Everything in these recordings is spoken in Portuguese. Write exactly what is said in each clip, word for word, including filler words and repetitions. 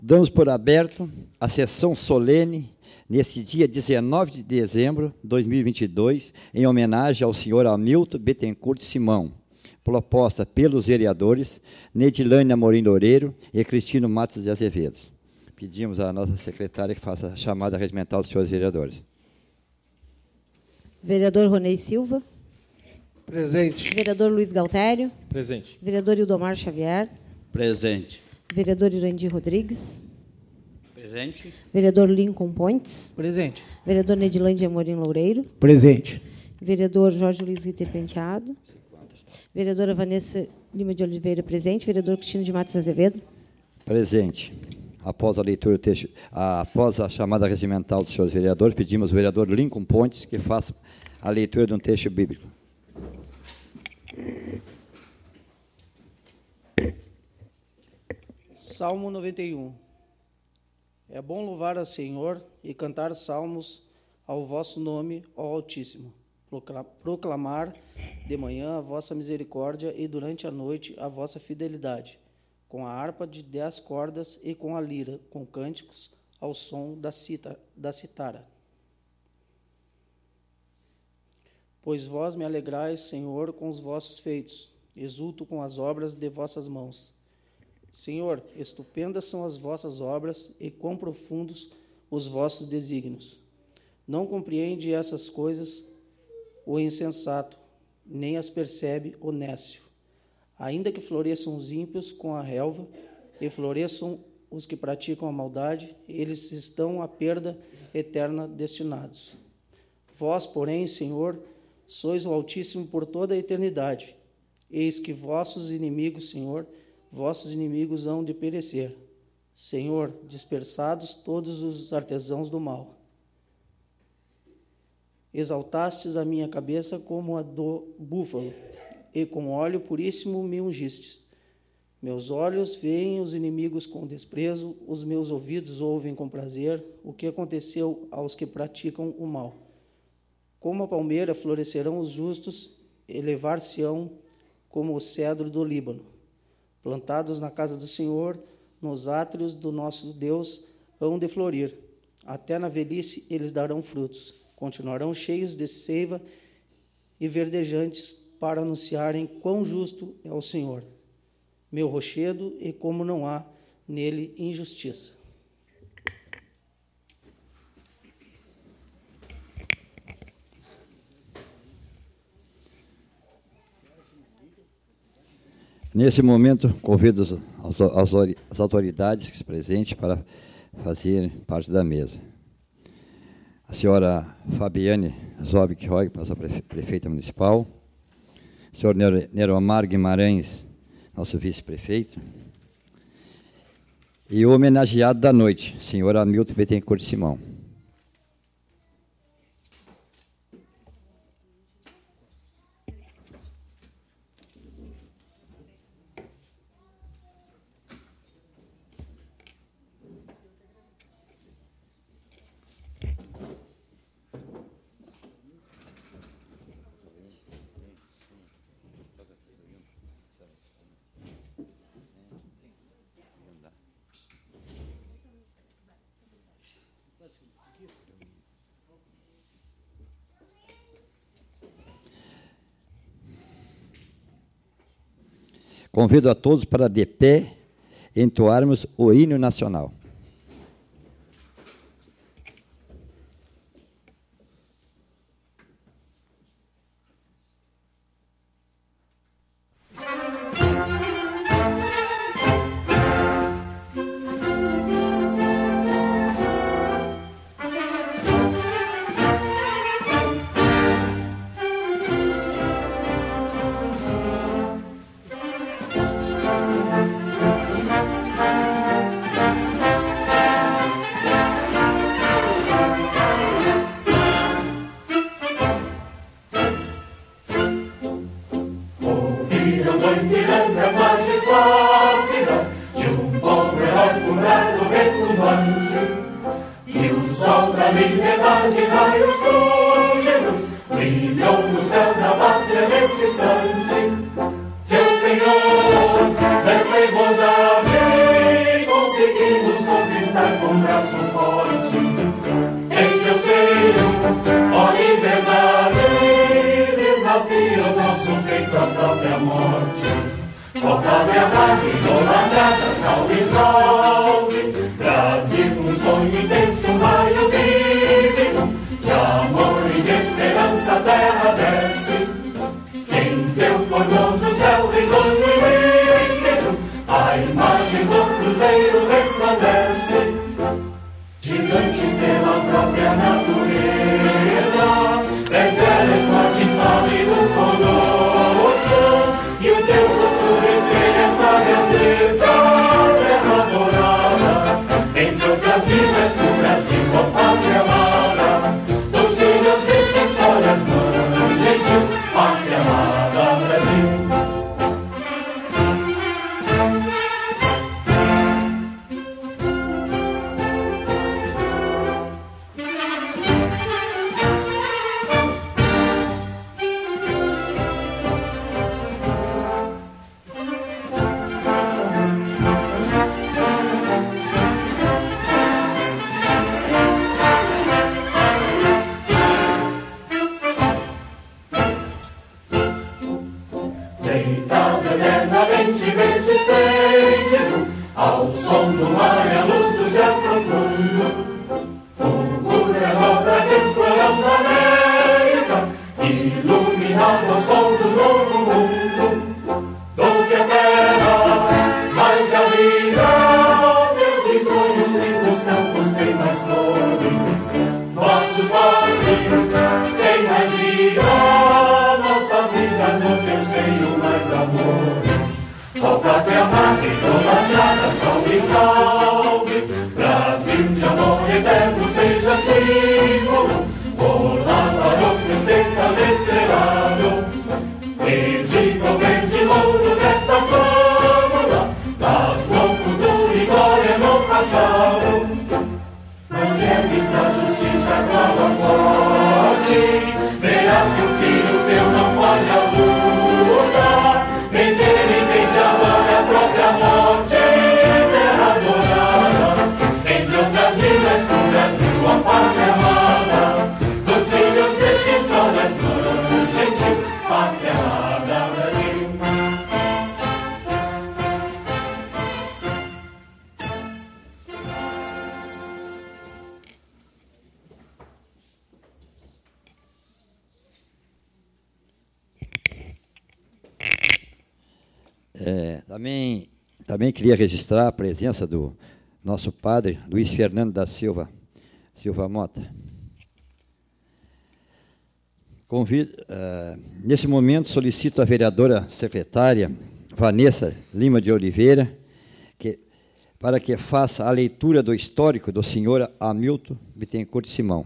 Damos por aberto a sessão solene, neste dia dezenove de dezembro de dois mil e vinte e dois, em homenagem ao senhor Hamilton Bettencourt Simão, proposta pelos vereadores Nedilane Amorim Loureiro e Cristino Matos de Azevedo. Pedimos à nossa secretária que faça a chamada regimental dos senhores vereadores. Vereador Ronei Silva. Presente. Vereador Luiz Galtério. Presente. Vereador Ildomar Xavier. Presente. Vereador Irandir Rodrigues. Presente. Vereador Lincoln Pontes. Presente. Vereador Nedilane Amorim Loureiro. Presente. Vereador Jorge Luiz Ritter Penteado. Vereadora Vanessa Lima de Oliveira, presente. Vereador Cristino de Matos Azevedo. Presente. Após a leitura do texto, após a chamada regimental dos senhores vereadores, pedimos ao vereador Lincoln Pontes que faça a leitura de um texto bíblico. Salmo noventa e um. É bom louvar ao Senhor e cantar salmos ao vosso nome, ó Altíssimo. Proclamar de manhã a vossa misericórdia e durante a noite a vossa fidelidade, com a harpa de dez cordas e com a lira, com cânticos ao som da cita, da citara. Pois vós me alegrais, Senhor, com os vossos feitos, exulto com as obras de vossas mãos. Senhor, estupendas são as vossas obras e quão profundos os vossos desígnios. Não compreende essas coisas o insensato, nem as percebe o nécio. Ainda que floresçam os ímpios com a relva, e floresçam os que praticam a maldade, eles estão à perda eterna destinados. Vós, porém, Senhor, sois o Altíssimo por toda a eternidade. Eis que vossos inimigos, Senhor, vossos inimigos hão de perecer. Senhor, dispersados todos os artesãos do mal. Exaltastes a minha cabeça como a do búfalo, e com óleo puríssimo me ungistes. Meus olhos veem os inimigos com desprezo, os meus ouvidos ouvem com prazer o que aconteceu aos que praticam o mal. Como a palmeira florescerão os justos, elevar-se-ão como o cedro do Líbano. Plantados na casa do Senhor, nos átrios do nosso Deus, hão de florir. Até na velhice eles darão frutos. Continuarão cheios de seiva e verdejantes para anunciarem quão justo é o Senhor, meu rochedo, e como não há nele injustiça. Nesse momento, convido as, as, as autoridades presentes para fazer parte da mesa. A senhora Fabiane Zobig-Roig, nossa prefeita municipal, o senhor Neromar Guimarães, nosso vice-prefeito, e o homenageado da noite, senhor Hamilton Bettencourt Simão. Convido a todos para, de pé, entoarmos o hino nacional. Igualdade conseguimos estar com o braço forte. Em teu seio, ó liberdade, desafia o nosso peito à própria morte. Ó pátria amada, idolatrada, salve, salve, Brasil, um sonho intenso, um raio vívido, de amor e de esperança a terra desce. Sim, teu formoso céu risonho e líquido, a imagem do cruzeiro resplandece. Gigante pela própria natureza, és deles forte, pálido colosso, e o teu futuro espelha essa grandeza, terra dourada, entre outras vidas do Brasil, ó pátria amada, dos filhos destes olhas, mãe gentil, pátria amada, Brasil. Deitado eternamente, berço esplêndido, ao som do mar e à luz do céu profundo, fulguras ao Brasil, florão da América, iluminado ao sol do novo mundo. Do que a terra mais galida, teus risonhos lindos campos têm mais flores, nossos bosques têm mais vida, nossa vida no teu seio mais amores. Ó pátria amada, idolatrada, salve, salve, Brasil de amor eterno seja símbolo, volar para o teus tentas estrelado, perdido verde louro desta fórmula, mas no futuro e glória no passado. Mas ergues na justiça clava forte, verás que o filho teu não foge à luta, nem quer nem tente agora a própria morte, terra dourada, entre outras vidas do Brasil, a pátria amada, dos filhos deste sol das mãos gentil, pátria amada, Brasil. É, também, também queria registrar a presença do nosso padre Luiz Fernando da Silva, Silva Mota. Convido, uh, nesse momento, solicito a vereadora secretária Vanessa Lima de Oliveira que, para que faça a leitura do histórico do senhor Hamilton Bittencourt Simão.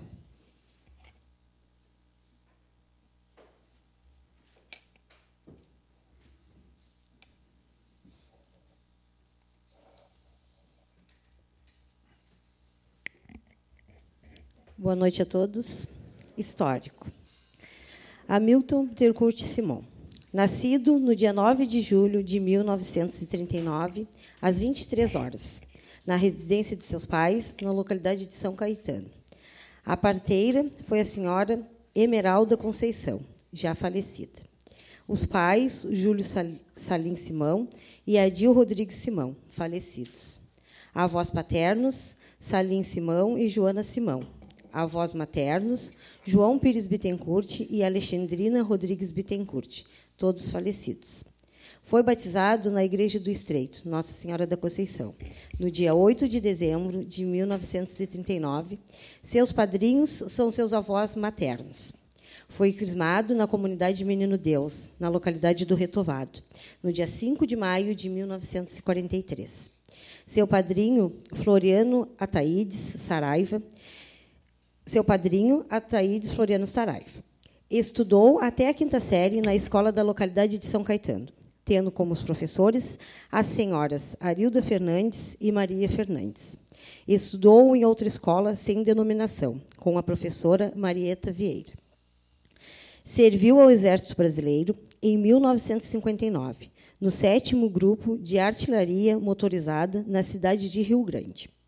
Boa noite a todos. Histórico. Hamilton Bittencourt Simão. Nascido no dia nove de julho de mil novecentos e trinta e nove, às vinte e três horas, na residência de seus pais, na localidade de São Caetano. A parteira foi a senhora Emeralda Conceição, já falecida. Os pais, Júlio Salim Simão e Adil Rodrigues Simão, falecidos. Avós paternos, Salim Simão e Joana Simão. Avós maternos, João Pires Bittencourt e Alexandrina Rodrigues Bittencourt, todos falecidos. Foi batizado na Igreja do Estreito, Nossa Senhora da Conceição, no dia oito de dezembro de mil novecentos e trinta e nove. Seus padrinhos são seus avós maternos. Foi crismado na comunidade Menino Deus, na localidade do Retovado, no dia cinco de maio de mil novecentos e quarenta e três. Seu padrinho, Floriano Ataídes Saraiva, Seu padrinho, Ataídes Floriano Saraiva. Estudou até a quinta série na escola da localidade de São Caetano, tendo como os professores as senhoras Arilda Fernandes e Maria Fernandes. Estudou em outra escola sem denominação, com a professora Marieta Vieira. Serviu ao Exército Brasileiro em mil novecentos e cinquenta e nove, no sétimo Grupo de Artilharia Motorizada, na cidade de Rio Grande.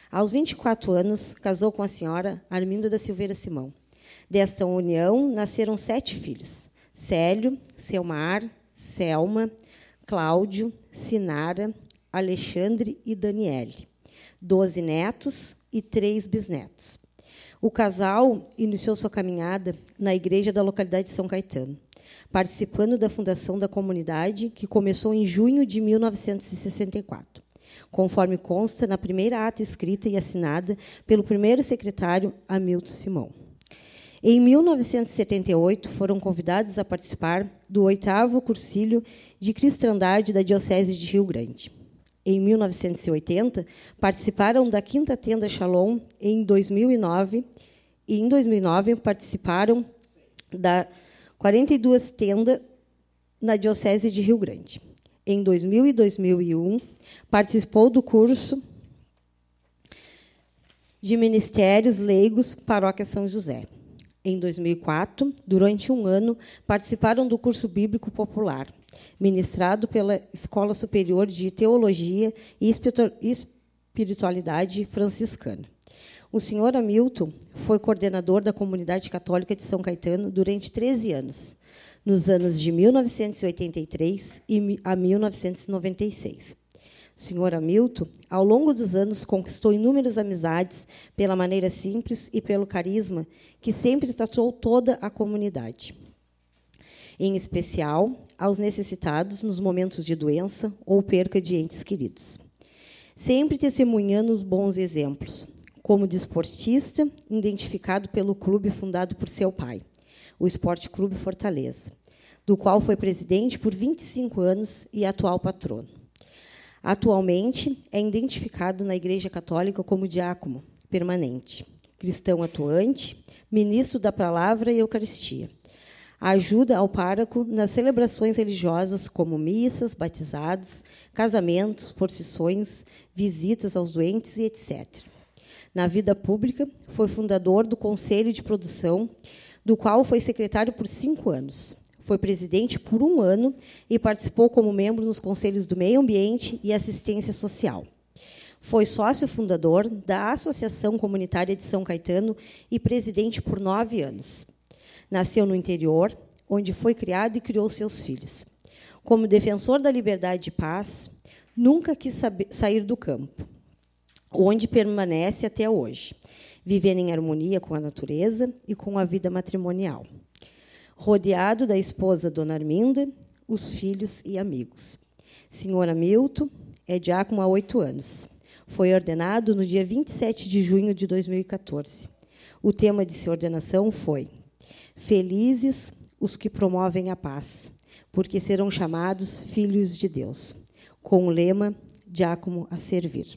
Aos vinte e quatro anos, casou com a senhora Arminda da Silveira Simão. Desta união nasceram sete filhos: Célio, Selmar, Selma, Cláudio, Sinara, Alexandre e Daniele. Doze netos e três bisnetos. O casal iniciou sua caminhada na igreja da localidade de São Caetano, participando da fundação da comunidade, que começou em junho de mil novecentos e sessenta e quatro, conforme consta na primeira ata escrita e assinada pelo primeiro secretário Hamilton Simão. Em mil novecentos e setenta e oito, foram convidados a participar do oitavo Cursilho de Cristandade da Diocese de Rio Grande. Em mil novecentos e oitenta, participaram da Quinta Tenda Shalom em dois mil e nove, e em dois mil e nove participaram da quarenta e duas Tenda na Diocese de Rio Grande. Em dois mil e dois mil e um, participou do curso de Ministérios Leigos Paróquia São José. Em dois mil e quatro, durante um ano, participaram do curso bíblico popular, ministrado pela Escola Superior de Teologia e Espiritualidade Franciscana. O senhor Hamilton foi coordenador da Comunidade Católica de São Caetano durante treze anos, nos anos de mil novecentos e oitenta e três a mil novecentos e noventa e seis. O senhor Hamilton, ao longo dos anos, conquistou inúmeras amizades pela maneira simples e pelo carisma que sempre tratou toda a comunidade, em especial aos necessitados nos momentos de doença ou perca de entes queridos. Sempre testemunhando os bons exemplos, como desportista, identificado pelo clube fundado por seu pai, o Esporte Clube Fortaleza, do qual foi presidente por vinte e cinco anos e atual patrono. Atualmente, é identificado na Igreja Católica como diácono permanente, cristão atuante, ministro da Palavra e Eucaristia. Ajuda ao pároco nas celebrações religiosas como missas, batizados, casamentos, procissões, visitas aos doentes e etcétera. Na vida pública, foi fundador do Conselho de Produção, do qual foi secretário por cinco anos. Foi presidente por um ano e participou como membro nos Conselhos do Meio Ambiente e Assistência Social. Foi sócio fundador da Associação Comunitária de São Caetano e presidente por nove anos. Nasceu no interior, onde foi criado e criou seus filhos. Como defensor da liberdade e paz, nunca quis saber, sair do campo, onde permanece até hoje, vivendo em harmonia com a natureza e com a vida matrimonial, rodeado da esposa Dona Arminda, os filhos e amigos. Senhor Hamilton é diácono há oito anos. Foi ordenado no dia vinte e sete de junho de dois mil e quatorze. O tema de sua ordenação foi: Felizes os que promovem a paz, porque serão chamados filhos de Deus, com o lema Diácono a servir.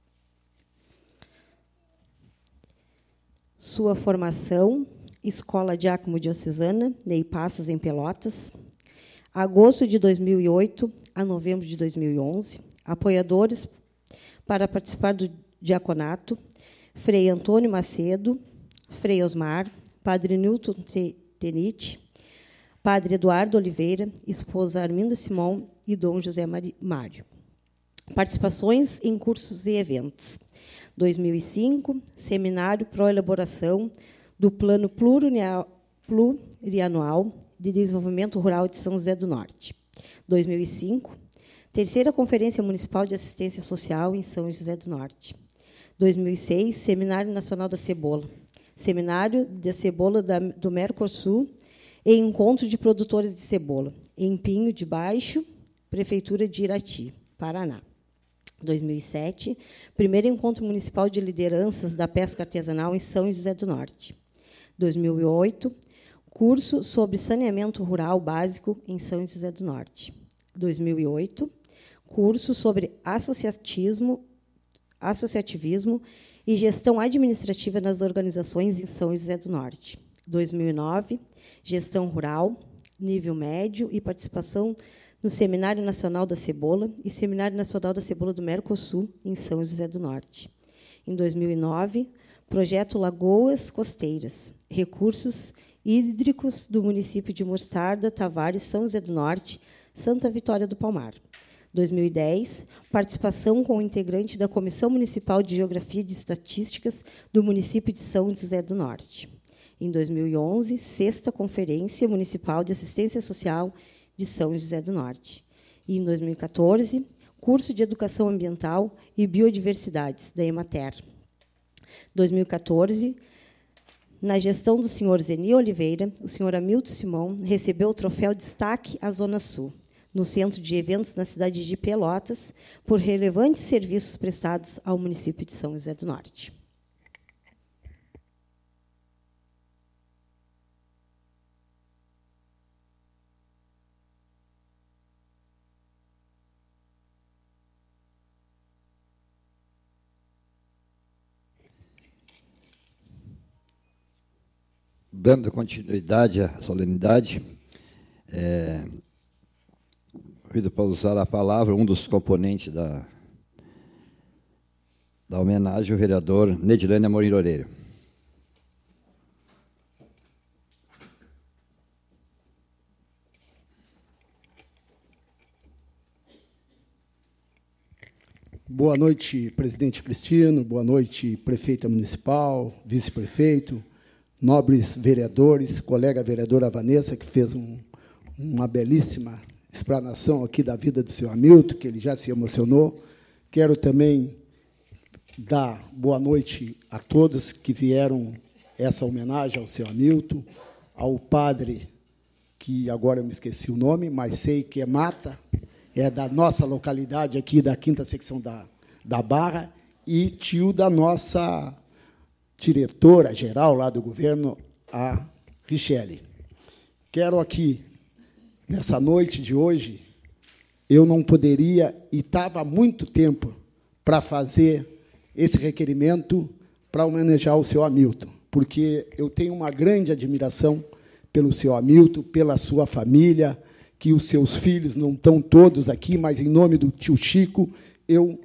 Sua formação: Escola Diácono Diocesana, Ney Passas, em Pelotas, agosto de dois mil e oito a novembro de dois mil e onze. Apoiadores para participar do diaconato: Frei Antônio Macedo, Frei Osmar, Padre Newton Tenite, Padre Eduardo Oliveira, esposa Arminda Simão e Dom José Mário. Participações em cursos e eventos: dois mil e cinco, Seminário Pro Elaboração do Plano Plurianual de Desenvolvimento Rural de São José do Norte. dois mil e cinco, Terceira Conferência Municipal de Assistência Social em São José do Norte. dois mil e seis, Seminário Nacional da Cebola. Seminário da Cebola da, do Mercosul e Encontro de Produtores de Cebola, em Pinho de Baixo, Prefeitura de Irati, Paraná. dois mil e sete, Primeiro Encontro Municipal de Lideranças da Pesca Artesanal em São José do Norte. dois mil e oito, Curso sobre Saneamento Rural Básico em São José do Norte. dois mil e oito, Curso sobre Associatismo, Associativismo e Gestão Administrativa nas Organizações em São José do Norte. dois mil e nove, Gestão Rural, Nível Médio e Participação no Seminário Nacional da Cebola e Seminário Nacional da Cebola do Mercosul, em São José do Norte. Em dois mil e nove, Projeto Lagoas Costeiras, Recursos Hídricos do município de Mostarda, Tavares, São José do Norte, Santa Vitória do Palmar. dois mil e dez, participação com o integrante da Comissão Municipal de Geografia e de Estatísticas do município de São José do Norte. Em dois mil e onze, sexta Conferência Municipal de Assistência Social de São José do Norte. E, em dois mil e quatorze, curso de Educação Ambiental e Biodiversidades, da Emater. dois mil e quatorze, na gestão do senhor Zeni Oliveira, o senhor Hamilton Simão recebeu o troféu Destaque à Zona Sul, no Centro de Eventos na cidade de Pelotas, por relevantes serviços prestados ao município de São José do Norte. Dando continuidade à solenidade, é, convido para usar a palavra um dos componentes da, da homenagem, o vereador Nedilene Amorim Loureiro. Boa noite, presidente Cristino, boa noite, prefeita municipal, vice-prefeito, nobres vereadores, colega vereadora Vanessa, que fez um, uma belíssima explanação aqui da vida do senhor Hamilton, que ele já se emocionou. Quero também dar boa noite a todos que vieram essa homenagem ao senhor Hamilton, ao padre, que agora eu me esqueci o nome, mas sei que é Mata, é da nossa localidade aqui, da quinta secção da, da Barra, e tio da nossa diretora-geral lá do governo, a Richelle. Quero aqui, nessa noite de hoje, eu não poderia, e estava há muito tempo para fazer esse requerimento para homenagear o senhor Hamilton, porque eu tenho uma grande admiração pelo senhor Hamilton, pela sua família, que os seus filhos não estão todos aqui, mas, em nome do tio Chico, eu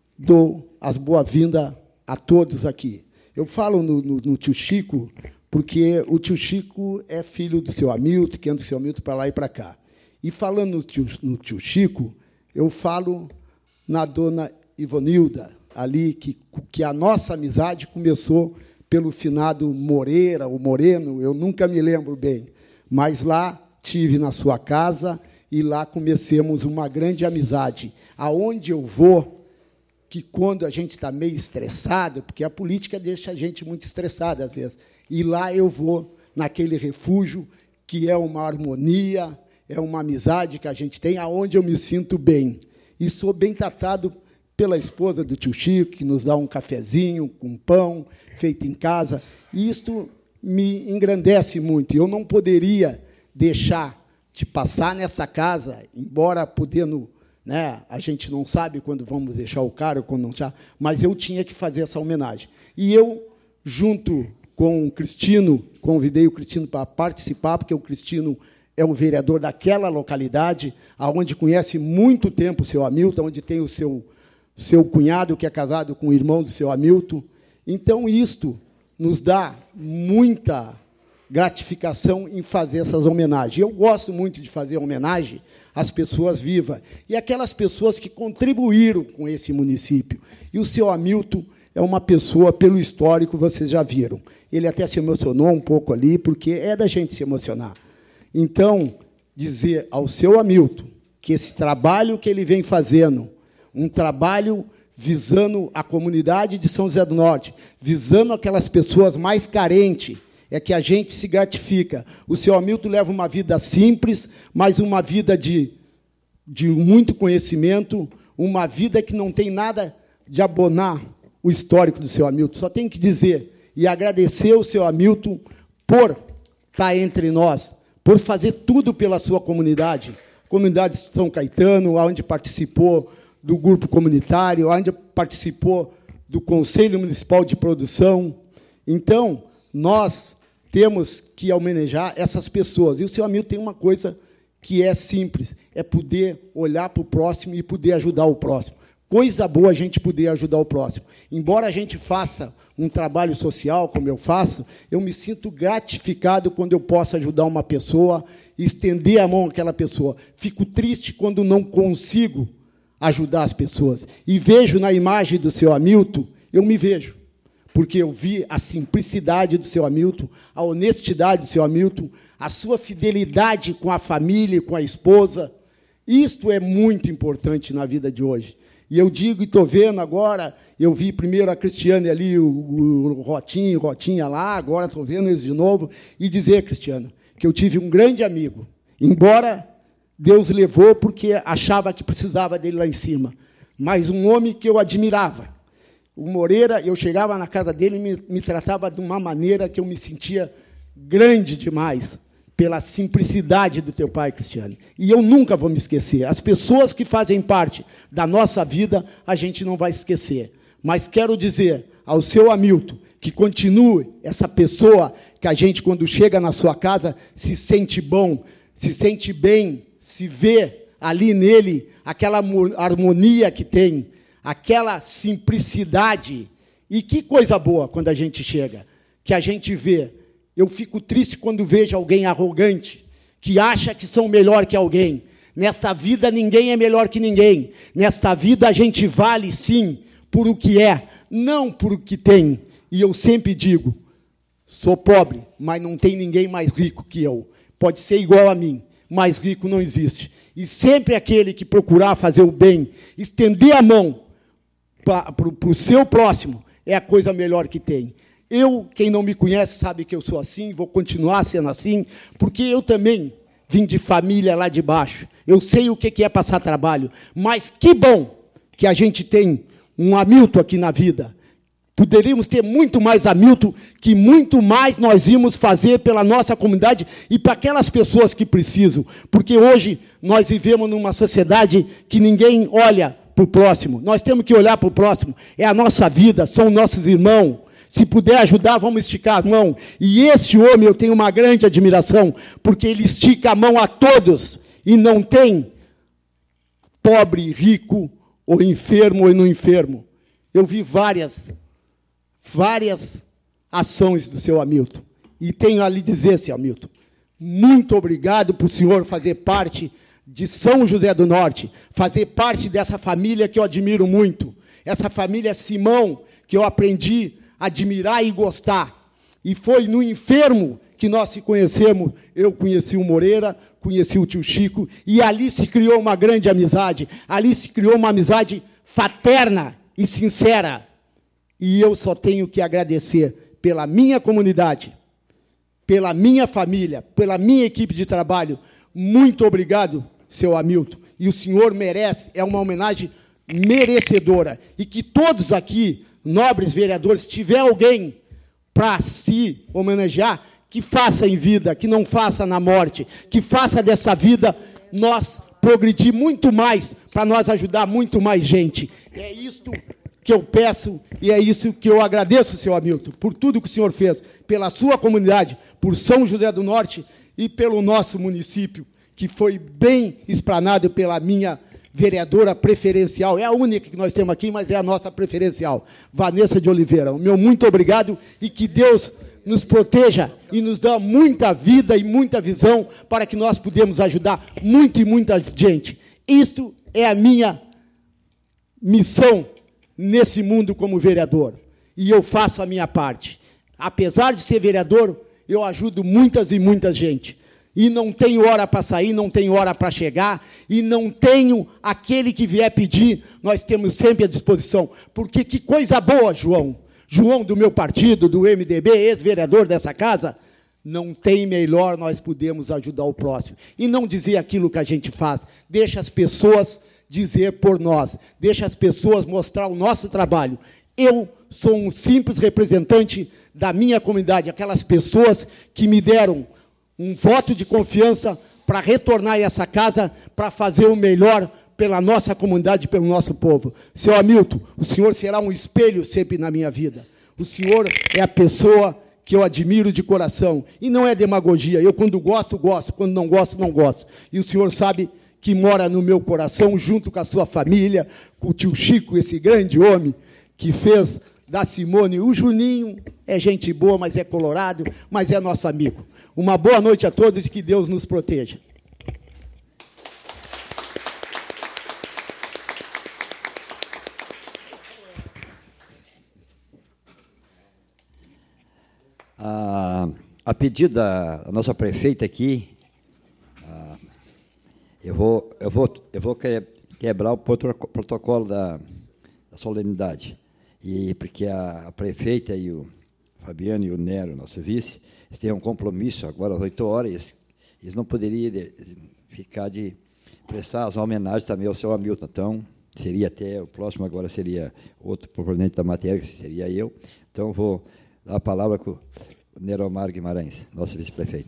dou as boas-vindas a todos aqui. Eu falo no, no, no tio Chico porque o tio Chico é filho do seu Hamilton, que anda o seu Hamilton para lá e para cá. E, falando no tio, no tio Chico, eu falo na dona Ivonilda, ali, que, que a nossa amizade começou pelo finado Moreira, ou Moreno, eu nunca me lembro bem, mas lá tive na sua casa e lá comecemos uma grande amizade. Aonde eu vou, que quando a gente está meio estressado, porque a política deixa a gente muito estressado às vezes, e lá eu vou naquele refúgio que é uma harmonia, é uma amizade que a gente tem, aonde eu me sinto bem. E sou bem tratado pela esposa do tio Chico, que nos dá um cafezinho com pão, feito em casa, e isto me engrandece muito. Eu não poderia deixar de passar nessa casa, embora podendo... Né? A gente não sabe quando vamos deixar o cara, quando não deixar, mas eu tinha que fazer essa homenagem. E eu, junto com o Cristino, convidei o Cristino para participar, porque o Cristino é o vereador daquela localidade, onde conhece muito tempo o seu Hamilton, onde tem o seu, seu cunhado, que é casado com o irmão do seu Hamilton. Então, isto nos dá muita gratificação em fazer essas homenagens. Eu gosto muito de fazer homenagem às pessoas vivas e aquelas pessoas que contribuíram com esse município. E o seu Hamilton é uma pessoa, pelo histórico, vocês já viram. Ele até se emocionou um pouco ali, porque é da gente se emocionar. Então, dizer ao seu Hamilton que esse trabalho que ele vem fazendo, um trabalho visando a comunidade de São José do Norte, visando aquelas pessoas mais carentes, é que a gente se gratifica. O seu Hamilton leva uma vida simples, mas uma vida de, de muito conhecimento, uma vida que não tem nada de abonar o histórico do seu Hamilton. Só tem que dizer e agradecer ao seu Hamilton por estar entre nós, por fazer tudo pela sua comunidade. Comunidade de São Caetano, onde participou do grupo comunitário, onde participou do Conselho Municipal de Produção. Então, nós temos que homenagear essas pessoas. E o seu Hamilton tem uma coisa que é simples, é poder olhar para o próximo e poder ajudar o próximo. Coisa boa a gente poder ajudar o próximo. Embora a gente faça um trabalho social, como eu faço, eu me sinto gratificado quando eu posso ajudar uma pessoa, estender a mão àquela pessoa. Fico triste quando não consigo ajudar as pessoas. E vejo na imagem do seu Hamilton, eu me vejo, porque eu vi a simplicidade do seu Hamilton, a honestidade do seu Hamilton, a sua fidelidade com a família, com a esposa. Isto é muito importante na vida de hoje. E eu digo, e estou vendo agora, eu vi primeiro a Cristiane ali, o, o Rotinho, Rotinha lá, agora estou vendo eles de novo, e dizer, Cristiano, que eu tive um grande amigo, embora Deus levou porque achava que precisava dele lá em cima, mas um homem que eu admirava. O Moreira, eu chegava na casa dele e me, me tratava de uma maneira que eu me sentia grande demais, pela simplicidade do teu pai, Cristiane. E eu nunca vou me esquecer. As pessoas que fazem parte da nossa vida, a gente não vai esquecer. Mas quero dizer ao seu Hamilton que continue essa pessoa que a gente, quando chega na sua casa, se sente bom, se sente bem, se vê ali nele aquela harmonia que tem, aquela simplicidade. E que coisa boa quando a gente chega, que a gente vê. Eu fico triste quando vejo alguém arrogante, que acha que são melhor que alguém. Nesta vida, ninguém é melhor que ninguém. Nesta vida, a gente vale, sim, por o que é, não por o que tem. E eu sempre digo, sou pobre, mas não tem ninguém mais rico que eu. Pode ser igual a mim, mais rico não existe. E sempre aquele que procurar fazer o bem, estender a mão para o seu próximo, é a coisa melhor que tem. Eu, quem não me conhece, sabe que eu sou assim, vou continuar sendo assim, porque eu também vim de família lá de baixo. Eu sei o que é passar trabalho, mas que bom que a gente tem um Hamilton aqui na vida. Poderíamos ter muito mais Hamilton, que muito mais nós íamos fazer pela nossa comunidade e para aquelas pessoas que precisam. Porque hoje nós vivemos numa sociedade que ninguém olha para o próximo. Nós temos que olhar para o próximo. É a nossa vida, são nossos irmãos. Se puder ajudar, vamos esticar a mão. E esse homem eu tenho uma grande admiração, porque ele estica a mão a todos e não tem pobre, rico, ou enfermo ou não enfermo. Eu vi várias, várias ações do seu Hamilton. E tenho a lhe dizer, seu Hamilton, muito obrigado por o senhor fazer parte de São José do Norte, fazer parte dessa família que eu admiro muito. Essa família Simão, que eu aprendi admirar e gostar. E foi no enfermo que nós se conhecemos. Eu conheci o Moreira, conheci o tio Chico, e ali se criou uma grande amizade. Ali se criou uma amizade fraterna e sincera. E eu só tenho que agradecer pela minha comunidade, pela minha família, pela minha equipe de trabalho. Muito obrigado, seu Hamilton. E o senhor merece, é uma homenagem merecedora. E que todos aqui, nobres vereadores, se tiver alguém para se homenagear, que faça em vida, que não faça na morte, que faça dessa vida nós progredir muito mais, para nós ajudar muito mais gente. É isto que eu peço e é isso que eu agradeço, seu Hamilton, por tudo que o senhor fez, pela sua comunidade, por São José do Norte e pelo nosso município, que foi bem explanado pela minha vereadora preferencial, é a única que nós temos aqui, mas é a nossa preferencial, Vanessa de Oliveira. Meu muito obrigado e que Deus nos proteja e nos dê muita vida e muita visão para que nós podemos ajudar muito e muita gente. Isto é a minha missão nesse mundo como vereador. E eu faço a minha parte. Apesar de ser vereador, eu ajudo muitas e muita gente. E não tenho hora para sair, não tenho hora para chegar, e não tenho aquele que vier pedir, nós temos sempre à disposição. Porque que coisa boa, João, João do meu partido, do M D B, ex-vereador dessa casa, não tem melhor nós podemos ajudar o próximo. E não dizer aquilo que a gente faz, deixa as pessoas dizer por nós, deixa as pessoas mostrar o nosso trabalho. Eu sou um simples representante da minha comunidade, aquelas pessoas que me deram um voto de confiança para retornar a essa casa, para fazer o melhor pela nossa comunidade, pelo nosso povo. Seu Hamilton, o senhor será um espelho sempre na minha vida. O senhor é a pessoa que eu admiro de coração. E não é demagogia. Eu, quando gosto, gosto. Quando não gosto, não gosto. E o senhor sabe que mora no meu coração, junto com a sua família, com o tio Chico, esse grande homem que fez da Simone. O Juninho é gente boa, mas é colorado, mas é nosso amigo. Uma boa noite a todos e que Deus nos proteja. A, a pedido da nossa prefeita aqui, a, eu vou, eu vou, eu vou quebrar o protocolo da, da solenidade. E porque a, a prefeita e o Fabiano e o Nero, nosso vice, eles têm um compromisso agora às oito horas, eles, eles não poderiam de, de ficar de prestar as homenagens também ao seu Hamilton. Então, seria até, o próximo agora seria outro proponente da matéria, que seria eu. Então, vou dar a palavra com o Neromar Guimarães, nosso vice-prefeito.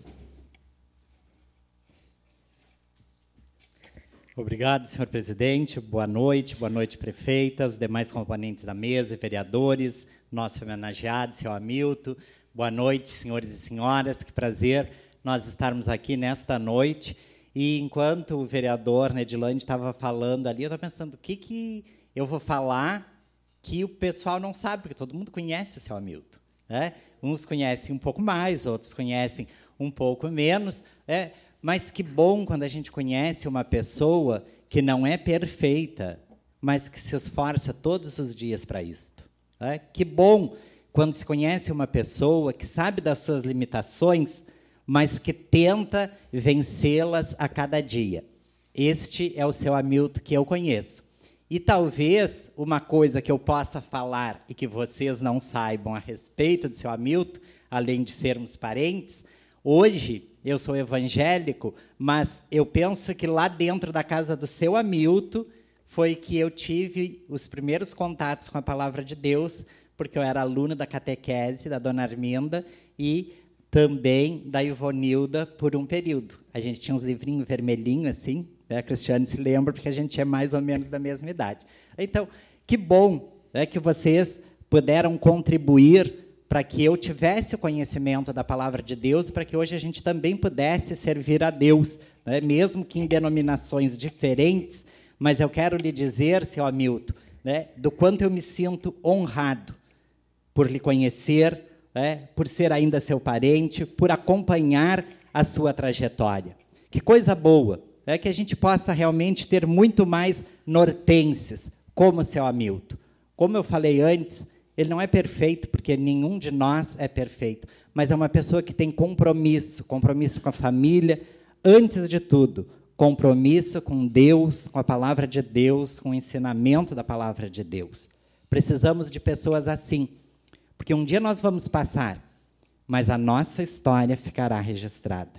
Obrigado, senhor presidente. Boa noite, boa noite, prefeita, os demais componentes da mesa, vereadores, nosso homenageado, seu Hamilton. Boa noite, senhores e senhoras. Que prazer nós estarmos aqui nesta noite. E enquanto o vereador Nedilane estava falando ali, eu estava pensando, o que, que eu vou falar que o pessoal não sabe, porque todo mundo conhece o seu Hamilton, né? Uns conhecem um pouco mais, outros conhecem um pouco menos, né? Mas que bom quando a gente conhece uma pessoa que não é perfeita, mas que se esforça todos os dias para isto, né? Que bom quando se conhece uma pessoa que sabe das suas limitações, mas que tenta vencê-las a cada dia. Este é o seu Hamilton que eu conheço. E talvez uma coisa que eu possa falar e que vocês não saibam a respeito do seu Hamilton, além de sermos parentes, hoje eu sou evangélico, mas eu penso que lá dentro da casa do seu Hamilton foi que eu tive os primeiros contatos com a palavra de Deus, porque eu era aluno da catequese da dona Arminda e também da Ivonilda por um período. A gente tinha uns livrinhos vermelhinhos assim, né? A Cristiane se lembra, porque a gente é mais ou menos da mesma idade. Então, que bom, né, que vocês puderam contribuir para que eu tivesse o conhecimento da palavra de Deus, para que hoje a gente também pudesse servir a Deus, né, mesmo que em denominações diferentes, mas eu quero lhe dizer, seu Hamilton, né, do quanto eu me sinto honrado por lhe conhecer, né, por ser ainda seu parente, por acompanhar a sua trajetória. Que coisa boa, é que a gente possa realmente ter muito mais nortenses, como o seu Hamilton. Como eu falei antes, ele não é perfeito, porque nenhum de nós é perfeito, mas é uma pessoa que tem compromisso, compromisso com a família, antes de tudo, compromisso com Deus, com a palavra de Deus, com o ensinamento da palavra de Deus. Precisamos de pessoas assim, porque um dia nós vamos passar, mas a nossa história ficará registrada.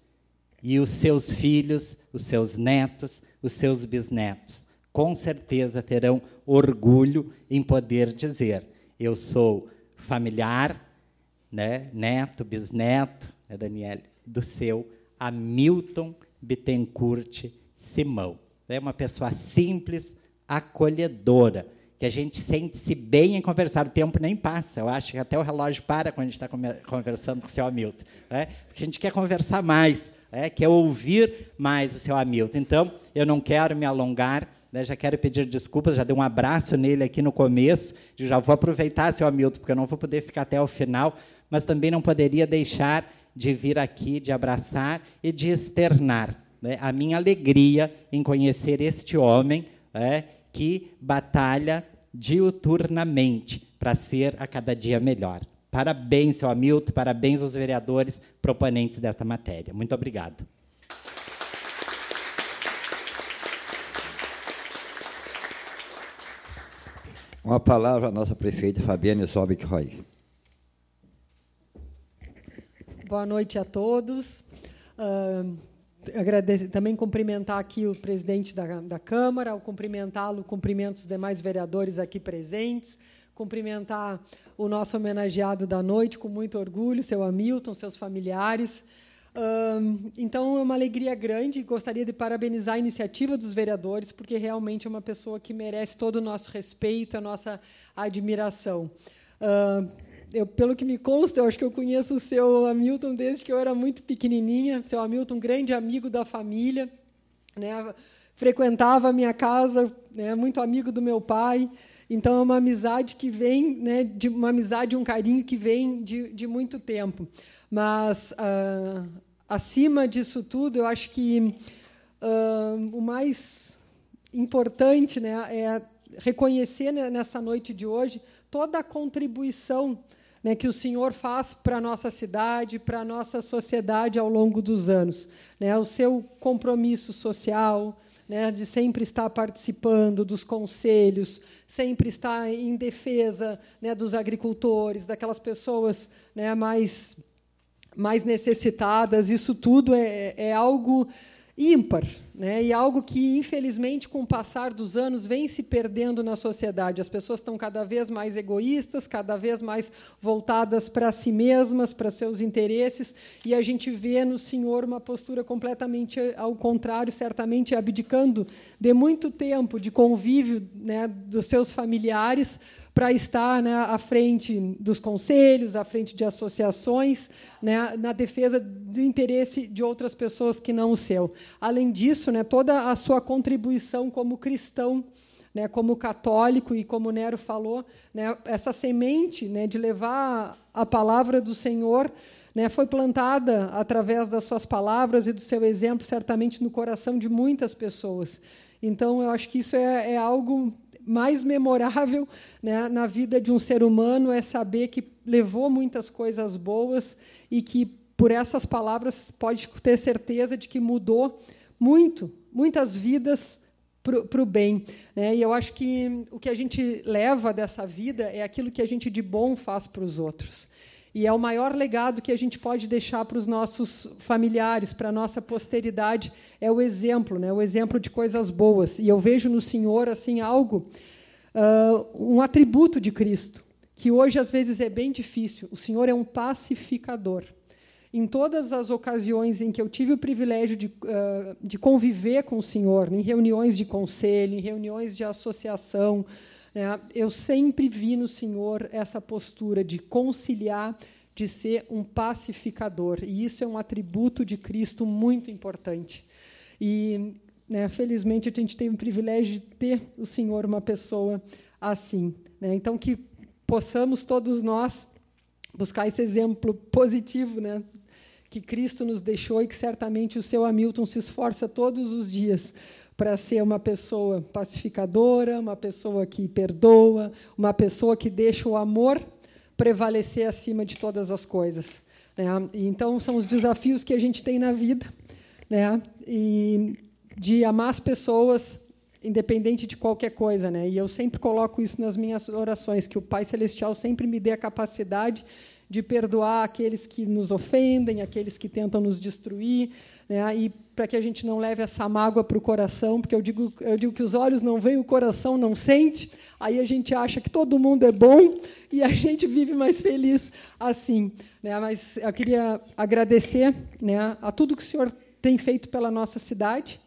E os seus filhos, os seus netos, os seus bisnetos, com certeza terão orgulho em poder dizer: eu sou familiar, né, neto, bisneto, né, Daniele, do seu Hamilton Bittencourt Simão. É uma pessoa simples, acolhedora, que a gente sente-se bem em conversar. O tempo nem passa, eu acho que até o relógio para quando a gente está conversando com o seu Hamilton, né? Porque a gente quer conversar mais, né? Quer ouvir mais o seu Hamilton. Então, eu não quero me alongar, né? Já quero pedir desculpas, já dei um abraço nele aqui no começo, já vou aproveitar, seu Hamilton, porque eu não vou poder ficar até o final, mas também não poderia deixar de vir aqui, de abraçar e de externar, né, a minha alegria em conhecer este homem, né, que batalha diuturnamente para ser a cada dia melhor. Parabéns, seu Hamilton, parabéns aos vereadores proponentes desta matéria. Muito obrigado. Uma palavra à nossa prefeita Fabiane Sobek-Roy. Boa noite a todos. Uh, agradecer, também cumprimentar aqui o presidente da, da Câmara, ao cumprimentá-lo, cumprimento os demais vereadores aqui presentes, cumprimentar o nosso homenageado da noite, com muito orgulho, seu Hamilton, seus familiares. Uh, então, é uma alegria grande e gostaria de parabenizar a iniciativa dos vereadores, porque realmente é uma pessoa que merece todo o nosso respeito, a nossa admiração. Uh, Eu, pelo que me consta, eu acho que eu conheço o seu Hamilton desde que eu era muito pequenininha. Seu Hamilton, um grande amigo da família, né? Frequentava a minha casa, né? Muito amigo do meu pai. Então, é uma amizade que vem, né? de uma amizade, um carinho que vem de, de muito tempo. Mas, ah, acima disso tudo, eu acho que ah, o mais importante, né? É reconhecer, né, nessa noite de hoje toda a contribuição, né, que o Senhor faz para a nossa cidade, para a nossa sociedade ao longo dos anos. Né, o seu compromisso social, né, de sempre estar participando dos conselhos, sempre estar em defesa, né, dos agricultores, daquelas pessoas, né, mais, mais necessitadas. Isso tudo é, é algo ímpar, né, e algo que, infelizmente, com o passar dos anos, vem se perdendo na sociedade. As pessoas estão cada vez mais egoístas, cada vez mais voltadas para si mesmas, para seus interesses, e a gente vê no Senhor uma postura completamente ao contrário, certamente abdicando de muito tempo de convívio, né, dos seus familiares, para estar, né, à frente dos conselhos, à frente de associações, né, na defesa do interesse de outras pessoas que não o seu. Além disso, né, toda a sua contribuição como cristão, né, como católico, e como o Nero falou, né, essa semente, né, de levar a palavra do Senhor, né, foi plantada através das suas palavras e do seu exemplo, certamente no coração de muitas pessoas. Então, eu acho que isso é, é algo mais memorável, né, na vida de um ser humano, é saber que levou muitas coisas boas e que, por essas palavras, pode ter certeza de que mudou muito, muitas vidas para o bem. Né? E eu acho que o que a gente leva dessa vida é aquilo que a gente de bom faz para os outros. E é o maior legado que a gente pode deixar para os nossos familiares, para a nossa posteridade, é o exemplo, né? O exemplo de coisas boas. E eu vejo no Senhor assim algo, uh, um atributo de Cristo, que hoje às vezes é bem difícil. O Senhor é um pacificador. Em todas as ocasiões em que eu tive o privilégio de, uh, de conviver com o Senhor, em reuniões de conselho, em reuniões de associação, eu sempre vi no Senhor essa postura de conciliar, de ser um pacificador. E isso é um atributo de Cristo muito importante. E, né, felizmente, a gente tem o privilégio de ter o Senhor uma pessoa assim. Né? Então, que possamos todos nós buscar esse exemplo positivo, né, que Cristo nos deixou, e que certamente o seu Hamilton se esforça todos os dias para ser uma pessoa pacificadora, uma pessoa que perdoa, uma pessoa que deixa o amor prevalecer acima de todas as coisas. Né? E, então, são os desafios que a gente tem na vida, né? E de amar as pessoas, independente de qualquer coisa. Né? E eu sempre coloco isso nas minhas orações, que o Pai Celestial sempre me dê a capacidade de perdoar aqueles que nos ofendem, aqueles que tentam nos destruir, né? E para que a gente não leve essa mágoa para o coração, porque eu digo, eu digo que os olhos não veem, o coração não sente, aí a gente acha que todo mundo é bom e a gente vive mais feliz assim. Né? Mas eu queria agradecer, né, a tudo que o senhor tem feito pela nossa cidade,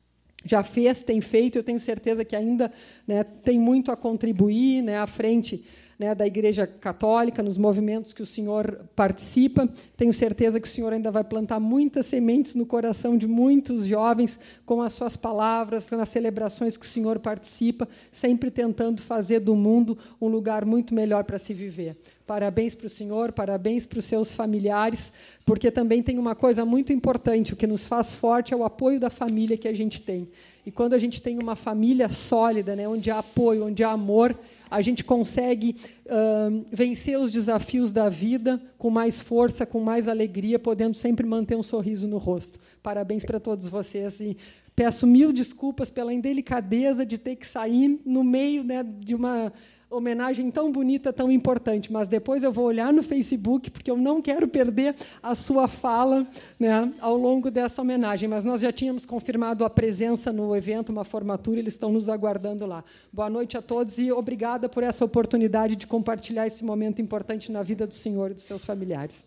já fez, tem feito, eu tenho certeza que ainda, né, tem muito a contribuir, né, à frente, né, da Igreja Católica, nos movimentos que o senhor participa. Tenho certeza que o senhor ainda vai plantar muitas sementes no coração de muitos jovens com as suas palavras, nas celebrações que o senhor participa, sempre tentando fazer do mundo um lugar muito melhor para se viver. Parabéns para o senhor, parabéns para os seus familiares, porque também tem uma coisa muito importante, o que nos faz forte é o apoio da família que a gente tem. E quando a gente tem uma família sólida, né, onde há apoio, onde há amor, a gente consegue uh, vencer os desafios da vida com mais força, com mais alegria, podendo sempre manter um sorriso no rosto. Parabéns para todos vocês. E peço mil desculpas pela indelicadeza de ter que sair no meio, né, de uma homenagem tão bonita, tão importante, mas depois eu vou olhar no Facebook, porque eu não quero perder a sua fala, né, ao longo dessa homenagem. Mas nós já tínhamos confirmado a presença no evento, uma formatura, eles estão nos aguardando lá. Boa noite a todos e obrigada por essa oportunidade de compartilhar esse momento importante na vida do senhor e dos seus familiares.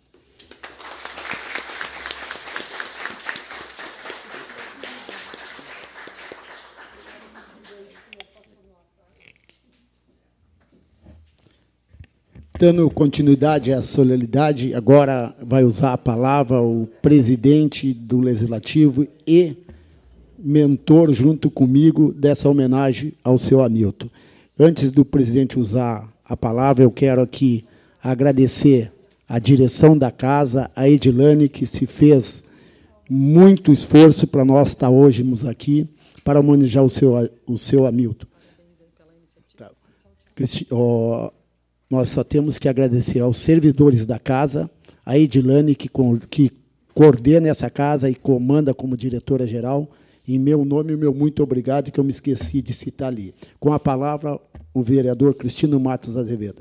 Dando continuidade à solenidade, agora vai usar a palavra o presidente do Legislativo e mentor, junto comigo, dessa homenagem ao seu Hamilton. Antes do presidente usar a palavra, eu quero aqui agradecer a direção da casa, a Edilane, que se fez muito esforço para nós estar hoje aqui, para homenagear o seu, o seu Hamilton. Tá. Cristi- oh, nós só temos que agradecer aos servidores da casa, a Edilane, que, que coordena essa casa e comanda como diretora-geral. Em meu nome, o meu muito obrigado, que eu me esqueci de citar ali. Com a palavra, o vereador Cristino Matos Azevedo.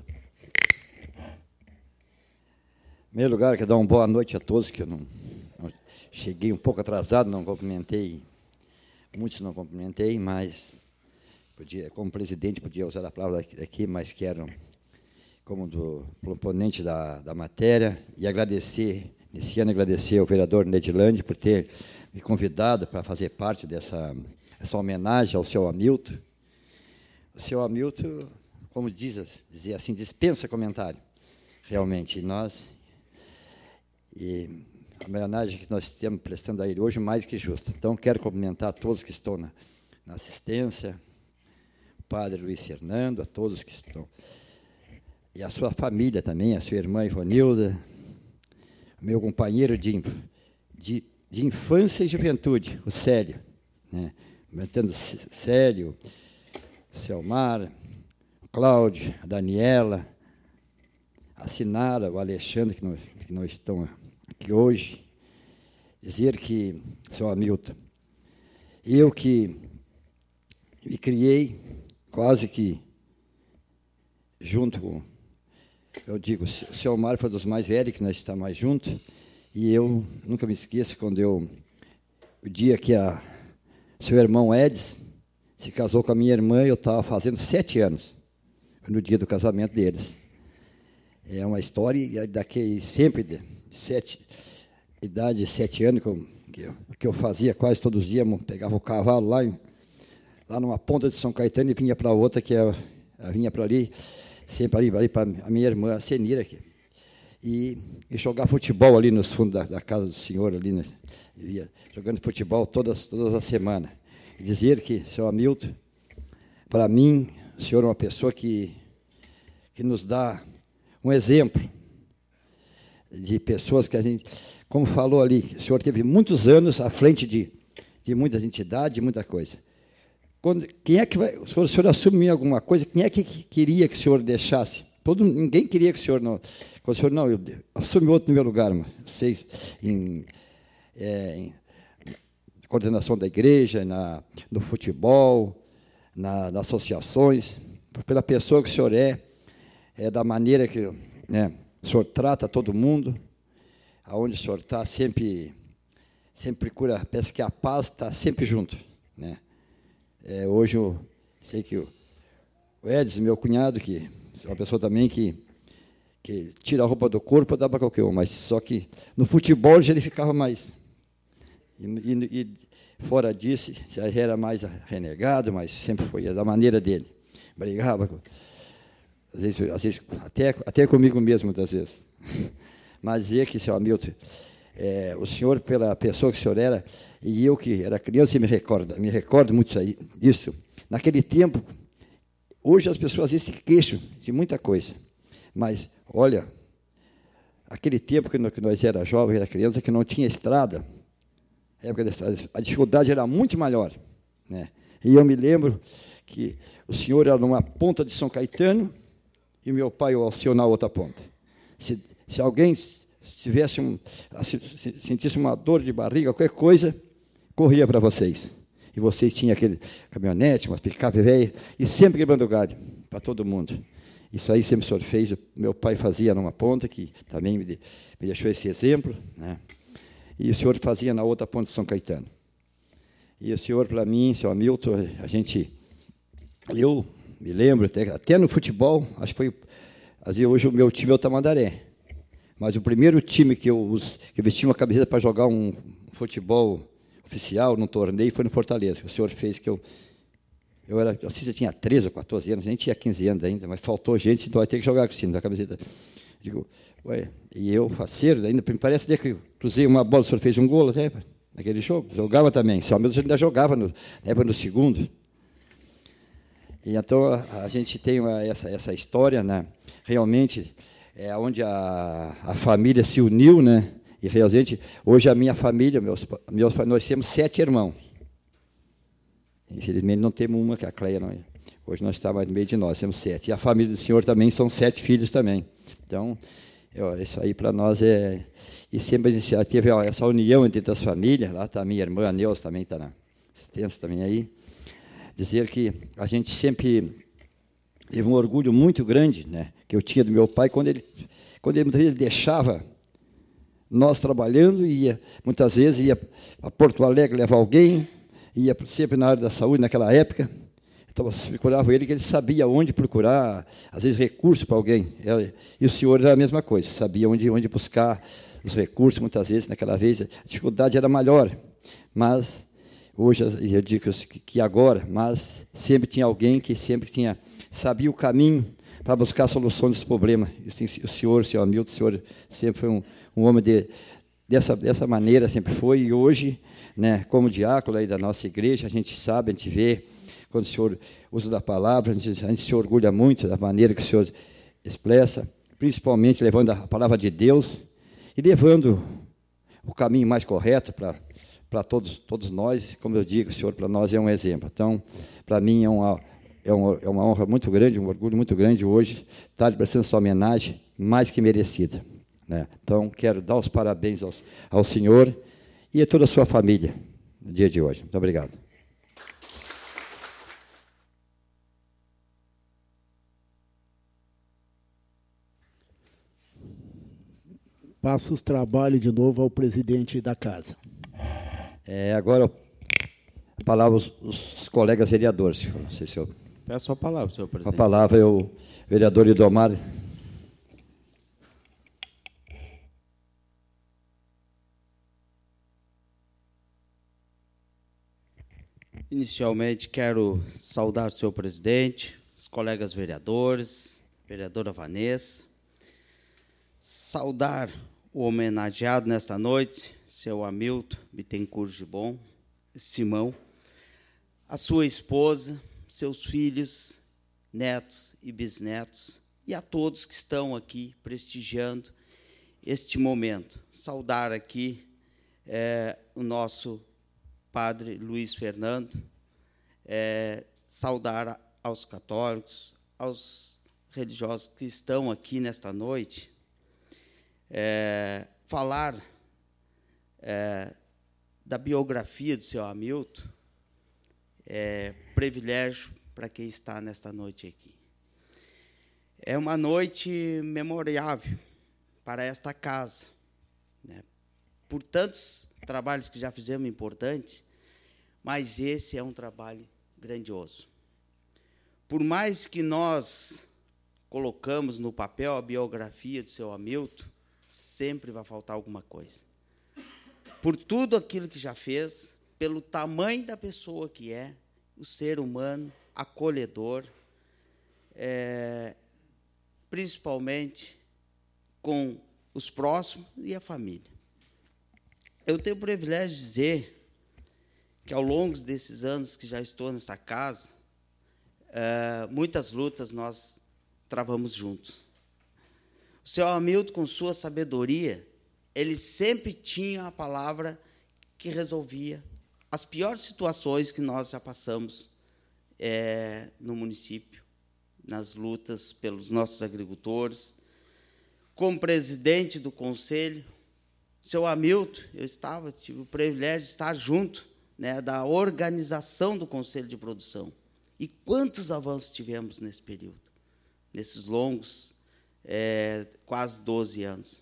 Em primeiro lugar, quero dar uma boa noite a todos, que eu não, não cheguei um pouco atrasado, não cumprimentei, muitos não cumprimentei, mas podia, como presidente podia usar a palavra aqui, mas quero, como do proponente da, da matéria, e agradecer, nesse ano agradecer ao vereador Nedilande por ter me convidado para fazer parte dessa essa homenagem ao seu Hamilton. O seu Hamilton, como diz, dizer assim, dispensa comentário, realmente, nós, e a homenagem que nós estamos prestando a ele hoje, mais que justa. Então, quero cumprimentar a todos que estão na, na assistência, o padre Luiz Fernando, a todos que estão, e a sua família também, a sua irmã Ivonilda, meu companheiro de, de, de infância e juventude, o Célio, né? Comentando Célio, Selmar, o Cláudio, a Daniela, a Sinara, o Alexandre, que não, que não estão aqui hoje. Dizer que, seu Hamilton, eu que me criei quase que junto com, eu digo, o seu Mário foi dos mais velhos, que nós estamos mais juntos, e eu nunca me esqueço quando eu, o dia que a seu irmão Edson se casou com a minha irmã, eu estava fazendo sete anos, no dia do casamento deles. É uma história daquele sempre de sete, idade de sete anos, que eu, que eu, que eu fazia quase todos os dias, pegava o cavalo lá, em, lá numa ponta de São Caetano e vinha para outra, que eu, eu vinha para ali, sempre ali, ali para a minha irmã, a Senira, aqui, e, e jogar futebol ali nos fundos da, da casa do senhor, ali, né, ia, jogando futebol todas, todas as semanas. E dizer que, seu Hamilton, para mim, o senhor é uma pessoa que, que nos dá um exemplo de pessoas que a gente, como falou ali, o senhor teve muitos anos à frente de, de muitas entidades, de muita coisa. Quando, quem é que vai, o senhor, o senhor assumir alguma coisa, quem é que queria que o senhor deixasse? Todo, ninguém queria que o senhor não, quando o senhor não, eu, assume outro no meu lugar, mas vocês, em, é, em coordenação da igreja, na, no futebol, na, nas associações, pela pessoa que o senhor é, é da maneira que, né, o senhor trata todo mundo, aonde o senhor está, sempre, sempre procura, parece que a paz está sempre junto, né? É, hoje eu sei que o, o Edson, meu cunhado, que é uma pessoa também que, que tira a roupa do corpo, dá para qualquer um, mas só que no futebol já ele ficava mais. E, e, e fora disso, já era mais renegado, mas sempre foi da maneira dele. Brigava, às vezes, às vezes até, até comigo mesmo, muitas vezes. Mas dizer que, seu Hamilton, é, o senhor, pela pessoa que o senhor era, e eu que era criança, me recordo, me recordo muito disso. Naquele tempo, hoje as pessoas às vezes se queixam de muita coisa, mas, olha, aquele tempo que nós era jovens, era criança, que não tinha estrada, a época dessa, a dificuldade era muito maior, né? E eu me lembro que o senhor era numa ponta de São Caetano e meu pai o Alceu na outra ponta. Se, se alguém tivesse um, se, se, sentisse uma dor de barriga, qualquer coisa, corria para vocês. E vocês tinham aquele caminhonete, uma picape velha, e sempre quebrando galho para todo mundo. Isso aí sempre o senhor fez, meu pai fazia numa ponta, que também me, de, me deixou esse exemplo, né? E o senhor fazia na outra ponta de São Caetano. E o senhor, para mim, seu Hamilton, a gente, eu me lembro, até, até no futebol, acho que foi, assim, hoje o meu time é o Tamandaré, mas o primeiro time que eu, que eu vesti uma camiseta para jogar um futebol oficial, num torneio, foi no Fortaleza, que o senhor fez, que eu, eu era, assim, já tinha treze ou quatorze anos, nem tinha quinze anos ainda, mas faltou gente, então vai ter que jogar com o time da camiseta. Digo, ué, e eu, faceiro, ainda me parece que eu cruzei uma bola, o senhor fez um gol até, naquele jogo, jogava também, só mesmo ainda jogava no, né, no segundo. E então a, a gente tem uma, essa, essa história, né, realmente, é onde a, a família se uniu, né, e realmente, hoje a minha família, meus, meus, nós temos sete irmãos. Infelizmente não temos uma, que a Cleia não é. Hoje nós estamos no meio de nós, temos sete. E a família do senhor também são sete filhos também. Então, eu, isso aí para nós é... E sempre a gente já teve ó, essa união entre as famílias. Lá está a minha irmã, a Neuza, também está na assistência também aí. Dizer que a gente sempre teve um orgulho muito grande, né, que eu tinha do meu pai, quando ele, quando ele, ele deixava nós trabalhando, ia, muitas vezes ia a Porto Alegre levar alguém, ia sempre na área da saúde naquela época. Então, você procurava ele, que ele sabia onde procurar, às vezes, recursos para alguém. E o senhor era a mesma coisa, sabia onde, onde buscar os recursos, muitas vezes, naquela vez, a dificuldade era maior. Mas, hoje, eu digo que agora, mas sempre tinha alguém que sempre tinha, sabia o caminho para buscar soluções dos problemas. O senhor, o senhor Hamilton, o senhor sempre foi um, um homem de, dessa, dessa maneira, sempre foi. E hoje, né, como diácono aí da nossa igreja, a gente sabe, a gente vê, quando o senhor usa da palavra, a gente, a gente se orgulha muito da maneira que o senhor expressa, principalmente levando a palavra de Deus e levando o caminho mais correto para para todos, todos nós. Como eu digo, o senhor para nós é um exemplo. Então, para mim é uma, é, uma, é uma honra muito grande, um orgulho muito grande hoje estar lhe prestando essa homenagem mais que merecida, né? Então, quero dar os parabéns aos, ao senhor e a toda a sua família no dia de hoje. Muito obrigado. Passo os trabalhos de novo ao presidente da casa. É, agora, a palavra aos, os colegas vereadores. Senhor. Não sei se eu... Peço a palavra, senhor presidente. A palavra é o vereador Idomar. Inicialmente, quero saudar o senhor presidente, os colegas vereadores, vereadora Vanessa, saudar o homenageado nesta noite, seu Hamilton Bittencourt Gibon, Simão, a sua esposa, seus filhos, netos e bisnetos, e a todos que estão aqui prestigiando este momento. Saudar aqui é, o nosso padre Luiz Fernando, é, saudar aos católicos, aos religiosos que estão aqui nesta noite, é, falar é, da biografia do seu Hamilton, é privilégio para quem está nesta noite aqui. É uma noite memorável para esta casa, né? Por tantos trabalhos que já fizemos importantes, mas esse é um trabalho grandioso. Por mais que nós colocamos no papel a biografia do seu Hamilton, sempre vai faltar alguma coisa. Por tudo aquilo que já fez, pelo tamanho da pessoa que é, o ser humano, acolhedor, é, principalmente com os próximos e a família. Eu tenho o privilégio de dizer que, ao longo desses anos que já estou nessa casa, é, muitas lutas nós travamos juntos. O senhor Hamilton, com sua sabedoria, ele sempre tinha a palavra que resolvia as piores situações que nós já passamos é, no município, nas lutas pelos nossos agricultores. Como presidente do conselho, seu Hamilton, eu estava, tive o privilégio de estar junto, né, da organização do Conselho de Produção. E quantos avanços tivemos nesse período, nesses longos, é, quase doze anos.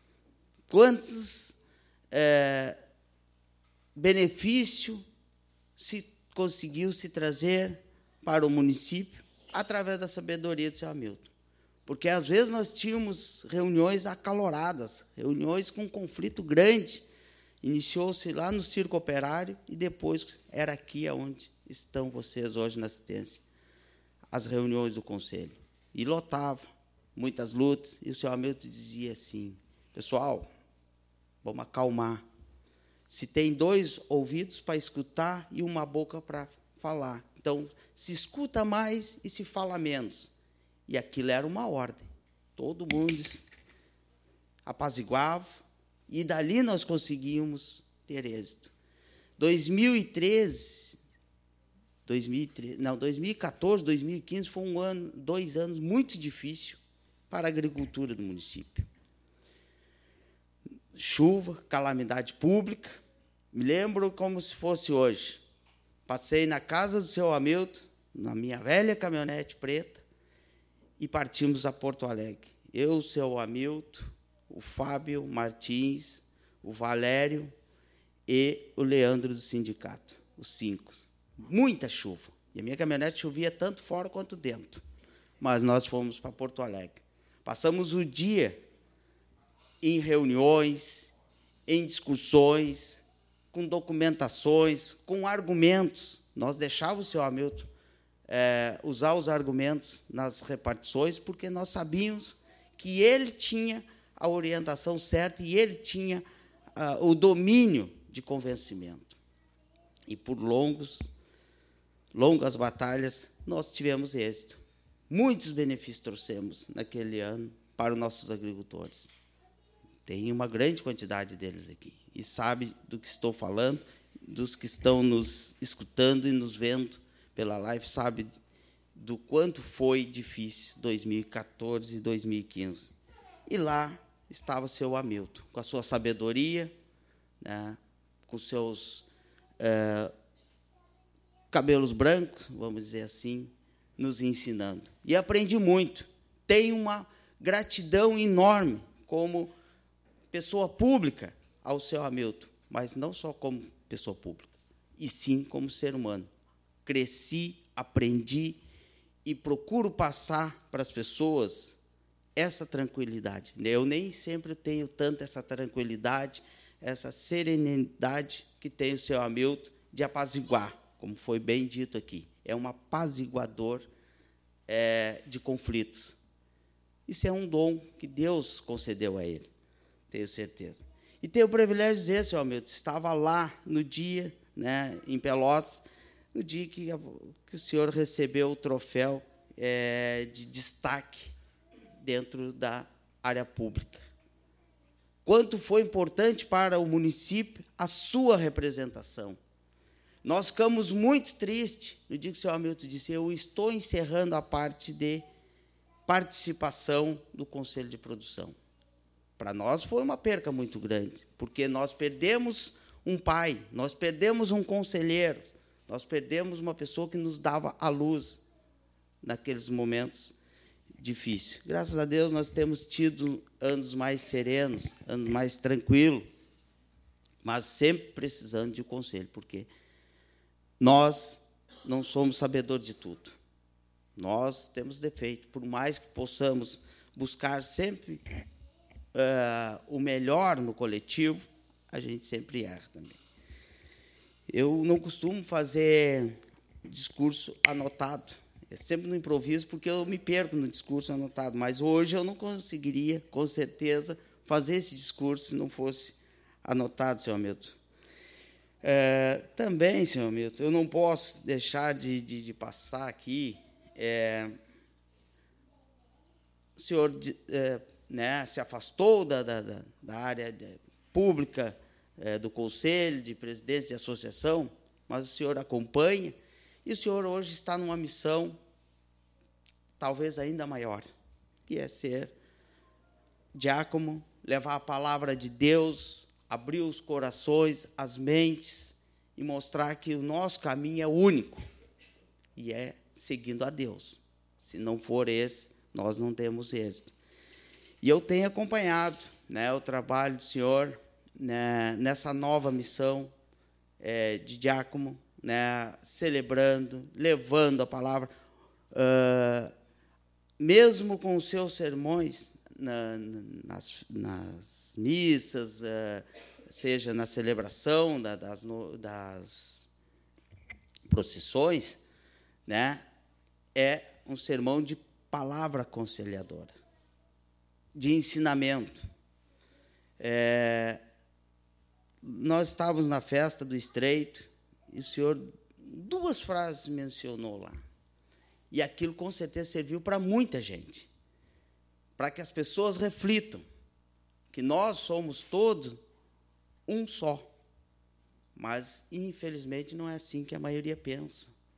Quantos é, benefícios se conseguiu se trazer para o município através da sabedoria do seu Hamilton. Porque, às vezes, nós tínhamos reuniões acaloradas, reuniões com um conflito grande. Iniciou-se lá no Circo Operário e depois era aqui onde estão vocês hoje na assistência, as reuniões do Conselho. E lotava, muitas lutas, e o senhor Hamilton dizia assim: pessoal, vamos acalmar. Se tem dois ouvidos para escutar e uma boca para falar, então se escuta mais e se fala menos. E aquilo era uma ordem. Todo mundo apaziguava, e dali nós conseguimos ter êxito. dois mil e treze, dois mil e treze, não, dois mil e quatorze, dois mil e quinze foi um ano, dois anos muito difíceis para a agricultura do município. Chuva, calamidade pública. Me lembro como se fosse hoje. Passei na casa do seu Hamilton, na minha velha caminhonete preta, e partimos a Porto Alegre. Eu, o seu Hamilton, o Fábio Martins, o Valério e o Leandro do sindicato, os cinco. Muita chuva. E a minha caminhonete chovia tanto fora quanto dentro. Mas nós fomos para Porto Alegre. Passamos o dia em reuniões, em discussões, com documentações, com argumentos. Nós deixávamos o seu Hamilton é, usar os argumentos nas repartições, porque nós sabíamos que ele tinha a orientação certa e ele tinha uh, o domínio de convencimento. E por longos, longas batalhas, nós tivemos êxito. Muitos benefícios trouxemos naquele ano para os nossos agricultores. Tem uma grande quantidade deles aqui. E sabe do que estou falando, dos que estão nos escutando e nos vendo pela live, sabe do quanto foi difícil dois mil e quatorze e dois mil e quinze. E lá estava o seu Hamilton, com a sua sabedoria, né, com seus é, cabelos brancos, vamos dizer assim, nos ensinando. E aprendi muito. Tenho uma gratidão enorme como pessoa pública ao seu Hamilton, mas não só como pessoa pública, e sim como ser humano. Cresci, aprendi e procuro passar para as pessoas essa tranquilidade. Eu nem sempre tenho tanto essa tranquilidade, essa serenidade que tem o seu Hamilton de apaziguar, como foi bem dito aqui. É um apaziguador é, de conflitos. Isso é um dom que Deus concedeu a ele, tenho certeza. E tenho o privilégio de dizer, senhor Hamilton, estava lá no dia, né, em Pelotas, no dia que, que o senhor recebeu o troféu é, de destaque dentro da área pública. Quanto foi importante para o município a sua representação. Nós ficamos muito tristes no dia que o senhor Hamilton disse: eu estou encerrando a parte de participação do Conselho de Produção. Para nós foi uma perca muito grande, porque nós perdemos um pai, nós perdemos um conselheiro, nós perdemos uma pessoa que nos dava a luz naqueles momentos difíceis. Graças a Deus, nós temos tido anos mais serenos, anos mais tranquilos, mas sempre precisando de conselho, porque nós não somos sabedores de tudo. Nós temos defeito, por mais que possamos buscar sempre uh, o melhor no coletivo, a gente sempre erra também. Eu não costumo fazer discurso anotado, é sempre no improviso, porque eu me perco no discurso anotado, mas hoje eu não conseguiria, com certeza, fazer esse discurso se não fosse anotado, senhor Hamilton. É, também, senhor Hamilton, eu não posso deixar de, de, de passar aqui. É, o senhor é, né, se afastou da, da, da área de, pública, é, do Conselho, de presidência de associação, mas o senhor acompanha, e o senhor hoje está numa missão talvez ainda maior, que é ser diácono, levar a palavra de Deus, abrir os corações, as mentes, e mostrar que o nosso caminho é único, e é seguindo a Deus. Se não for esse, nós não temos êxito. E eu tenho acompanhado, né, o trabalho do senhor, né, nessa nova missão é, de diácono, né, celebrando, levando a palavra, uh, mesmo com os seus sermões, na, nas, nas missas, uh, seja na celebração da, das, no, das procissões, né, é um sermão de palavra aconselhadora, de ensinamento. É, nós estávamos na festa do Estreito, e o senhor duas frases mencionou lá. E aquilo, com certeza, serviu para muita gente, para que as pessoas reflitam que nós somos todos um só. Mas, infelizmente, não é assim que a maioria pensa.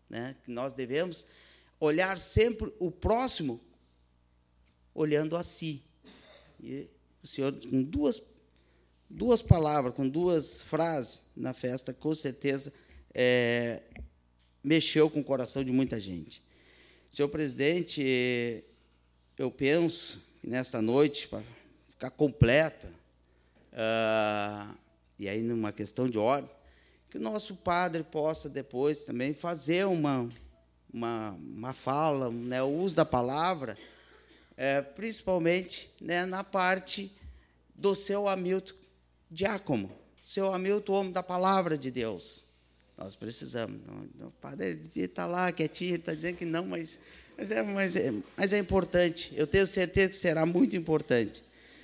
né? Que nós devemos olhar sempre o próximo olhando a si. E o senhor, com duas, duas palavras, com duas frases na festa, com certeza, é, mexeu com o coração de muita gente. Senhor presidente, eu penso que nesta noite, para ficar completa, uh, e aí numa questão de ordem, que o nosso padre possa depois também fazer uma, uma, uma fala, né, o uso da palavra, é, principalmente, né, na parte do seu Hamilton diácono, seu Hamilton, homem da palavra de Deus. Nós precisamos. Não, o padre está lá quietinho, está dizendo que não, mas, mas, é, mas, é, mas é importante. Eu tenho certeza que será muito importante.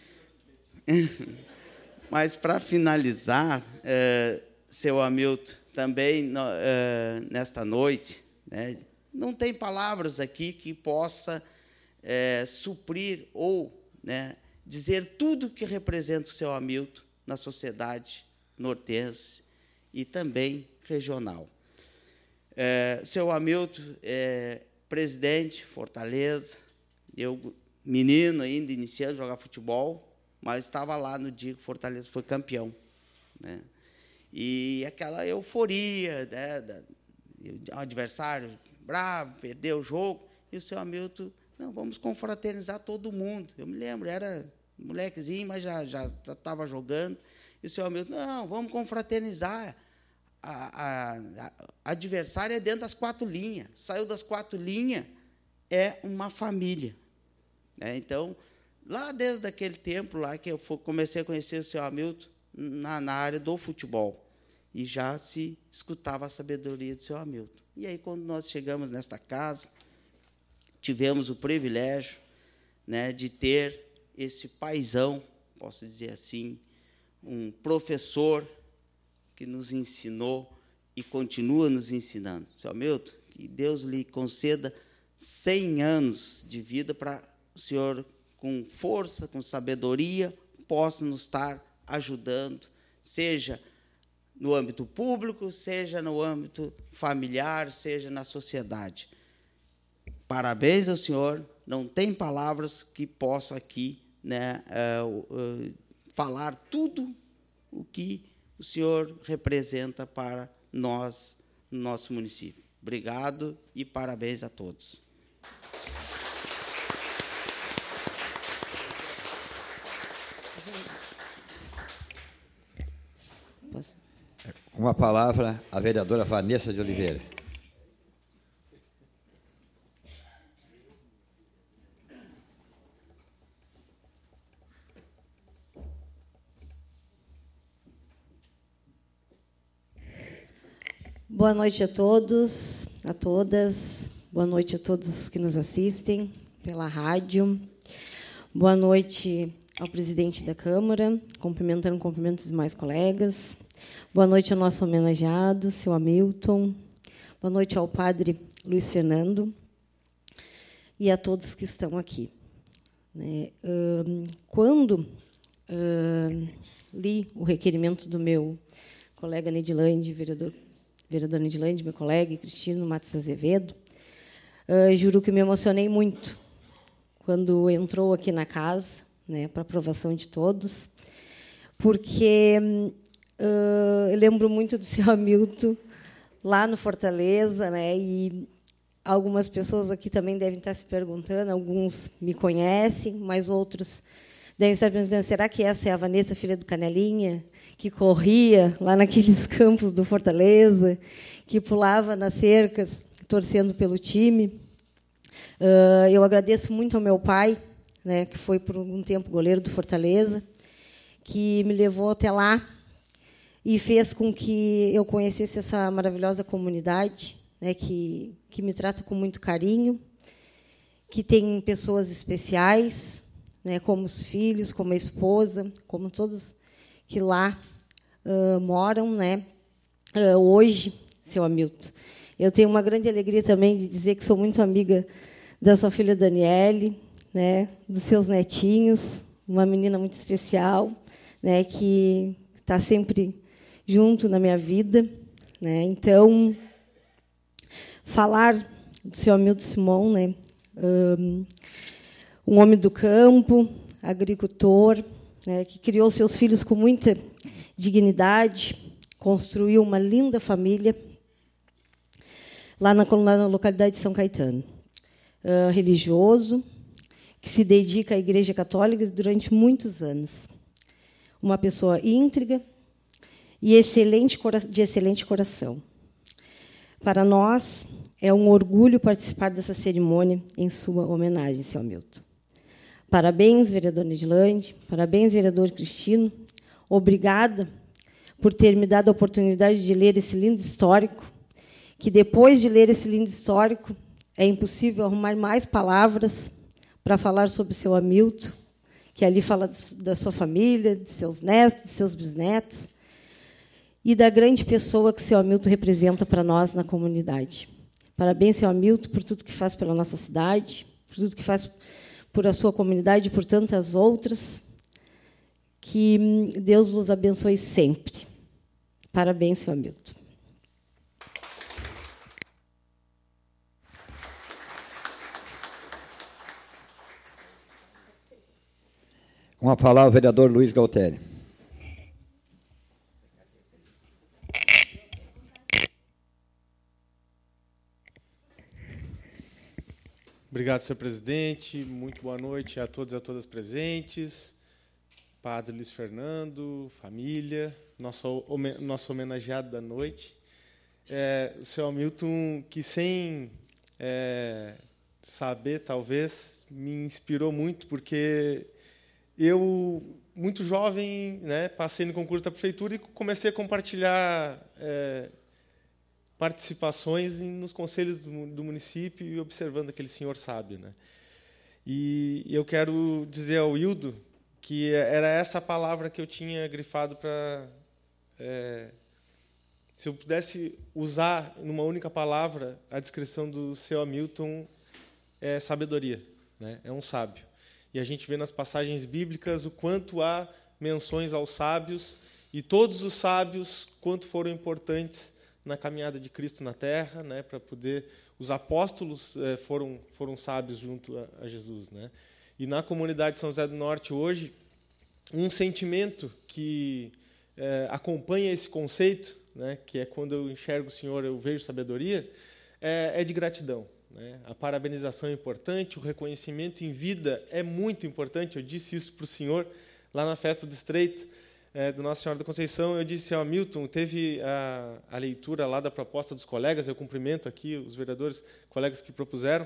Mas, para finalizar, é, seu Hamilton, também no, é, nesta noite, né, não tem palavras aqui que possa é, suprir ou, né, dizer tudo o que representa o seu Hamilton na sociedade nortense e também regional. É, seu Hamilton é presidente, Fortaleza, eu, menino ainda, iniciando a jogar futebol, mas estava lá no dia que Fortaleza foi campeão, né? E aquela euforia, né, da, o adversário bravo, perdeu o jogo, e o seu Hamilton, não, vamos confraternizar todo mundo. Eu me lembro, era molequezinho, mas já já estava jogando, e o seu Hamilton, não, vamos confraternizar. A, a, a adversária é dentro das quatro linhas. Saiu das quatro linhas, é uma família. É, então, lá desde aquele tempo lá que eu comecei a conhecer o seu Hamilton na, na área do futebol, e já se escutava a sabedoria do seu Hamilton. E aí, quando nós chegamos nesta casa, tivemos o privilégio, né, de ter esse paizão, posso dizer assim, um professor que nos ensinou e continua nos ensinando. Seu Hamilton, que Deus lhe conceda cem anos de vida para o senhor, com força, com sabedoria, possa nos estar ajudando, seja no âmbito público, seja no âmbito familiar, seja na sociedade. Parabéns ao senhor, não tem palavras que possa aqui, né, uh, uh, falar tudo o que o senhor representa para nós, no nosso município. Obrigado e parabéns a todos. Com a palavra, a vereadora Vanessa de Oliveira. Boa noite a todos, a todas. Boa noite a todos que nos assistem pela rádio. Boa noite ao presidente da Câmara, cumprimentando cumprimentos dos demais colegas. Boa noite ao nosso homenageado, seu Hamilton. Boa noite ao padre Luiz Fernando e a todos que estão aqui. Quando li o requerimento do meu colega Nedilande, vereador vereador Nedilande, meu colega, e Cristino Matos Azevedo, uh, juro que me emocionei muito quando entrou aqui na casa, né, para aprovação de todos, porque uh, eu lembro muito do seu Hamilton lá no Fortaleza, né, e algumas pessoas aqui também devem estar se perguntando, alguns me conhecem, mas outros devem estar perguntando, será que essa é a Vanessa, filha do Canelinha, que corria lá naqueles campos do Fortaleza, que pulava nas cercas, torcendo pelo time? Uh, eu agradeço muito ao meu pai, né, que foi por algum tempo goleiro do Fortaleza, que me levou até lá e fez com que eu conhecesse essa maravilhosa comunidade, né, que, que me trata com muito carinho, que tem pessoas especiais, né, como os filhos, como a esposa, como todos que lá uh, moram, né? Uh, hoje, seu Hamilton. Eu tenho uma grande alegria também de dizer que sou muito amiga da sua filha Daniele, né, dos seus netinhos, uma menina muito especial, né, que está sempre junto na minha vida, né? Então, falar do seu Hamilton Simon, né? Um, um homem do campo, agricultor, né, que criou seus filhos com muita dignidade, construiu uma linda família lá na, na localidade de São Caetano. Uh, religioso, que se dedica à Igreja Católica durante muitos anos. Uma pessoa íntegra e excelente, de excelente coração. Para nós, é um orgulho participar dessa cerimônia em sua homenagem, seu Hamilton. Parabéns, vereador Nedilande, parabéns, vereador Cristino. Obrigada por ter me dado a oportunidade de ler esse lindo histórico, que, depois de ler esse lindo histórico, é impossível arrumar mais palavras para falar sobre o seu Hamilton, que ali fala da sua família, de seus netos, de seus bisnetos, e da grande pessoa que o seu Hamilton representa para nós na comunidade. Parabéns, seu Hamilton, por tudo que faz pela nossa cidade, por tudo que faz por a sua comunidade e por tantas outras. Que Deus nos abençoe sempre. Parabéns, seu Hamilton. Com a palavra, o vereador Luiz Galtério. Obrigado, senhor presidente. Muito boa noite a todos e a todas presentes. Padre Luiz Fernando, família, nosso, nosso homenageado da noite. É, o senhor Hamilton, que sem é, saber, talvez, me inspirou muito, porque eu, muito jovem, né, passei no concurso da prefeitura e comecei a compartilhar é, participações nos conselhos do, do município e observando aquele senhor sábio, né? E eu quero dizer ao Hildo que era essa palavra que eu tinha grifado para... É, se eu pudesse usar numa única palavra a descrição do seu Hamilton, é sabedoria, né? É um sábio. E a gente vê nas passagens bíblicas o quanto há menções aos sábios, e todos os sábios, quanto foram importantes na caminhada de Cristo na Terra, né, para poder... Os apóstolos eh, foram, foram sábios junto a, a Jesus, né? E na comunidade de São José do Norte, hoje, um sentimento que eh, acompanha esse conceito, né, que é quando eu enxergo o Senhor, eu vejo sabedoria, é, é de gratidão. Né? A parabenização é importante, o reconhecimento em vida é muito importante. Eu disse isso para o senhor lá na festa do Estreito, é, do Nossa Senhora da Conceição. Eu disse ao Hamilton, teve a, a leitura lá da proposta dos colegas, eu cumprimento aqui os vereadores, colegas que propuseram,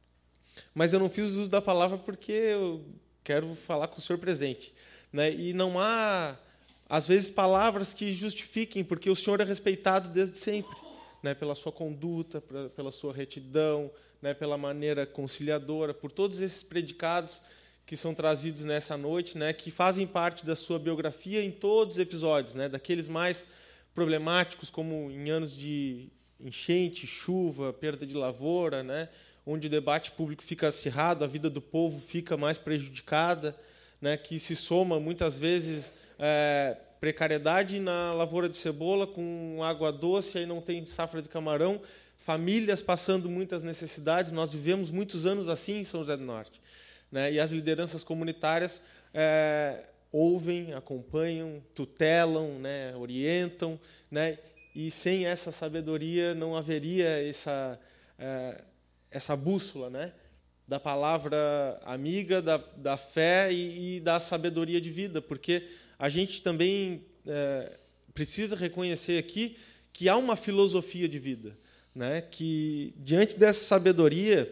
mas eu não fiz uso da palavra porque eu quero falar com o senhor presente. Né? E não há, às vezes, palavras que justifiquem, porque o senhor é respeitado desde sempre. Né, pela sua conduta, pra, pela sua retidão, né, pela maneira conciliadora, por todos esses predicados que são trazidos nessa noite, né, que fazem parte da sua biografia em todos os episódios, né, daqueles mais problemáticos, como em anos de enchente, chuva, perda de lavoura, né, onde o debate público fica acirrado, a vida do povo fica mais prejudicada, né, que se soma, muitas vezes... É, precariedade na lavoura de cebola, com água doce, aí não tem safra de camarão, famílias passando muitas necessidades. Nós vivemos muitos anos assim em São José do Norte. Né? E as lideranças comunitárias é, ouvem, acompanham, tutelam, né? Orientam. Né? E sem essa sabedoria não haveria essa, é, essa bússola, né? Da palavra amiga, da, da fé e, e da sabedoria de vida, porque a gente também é, precisa reconhecer aqui que há uma filosofia de vida, né? Que, diante dessa sabedoria,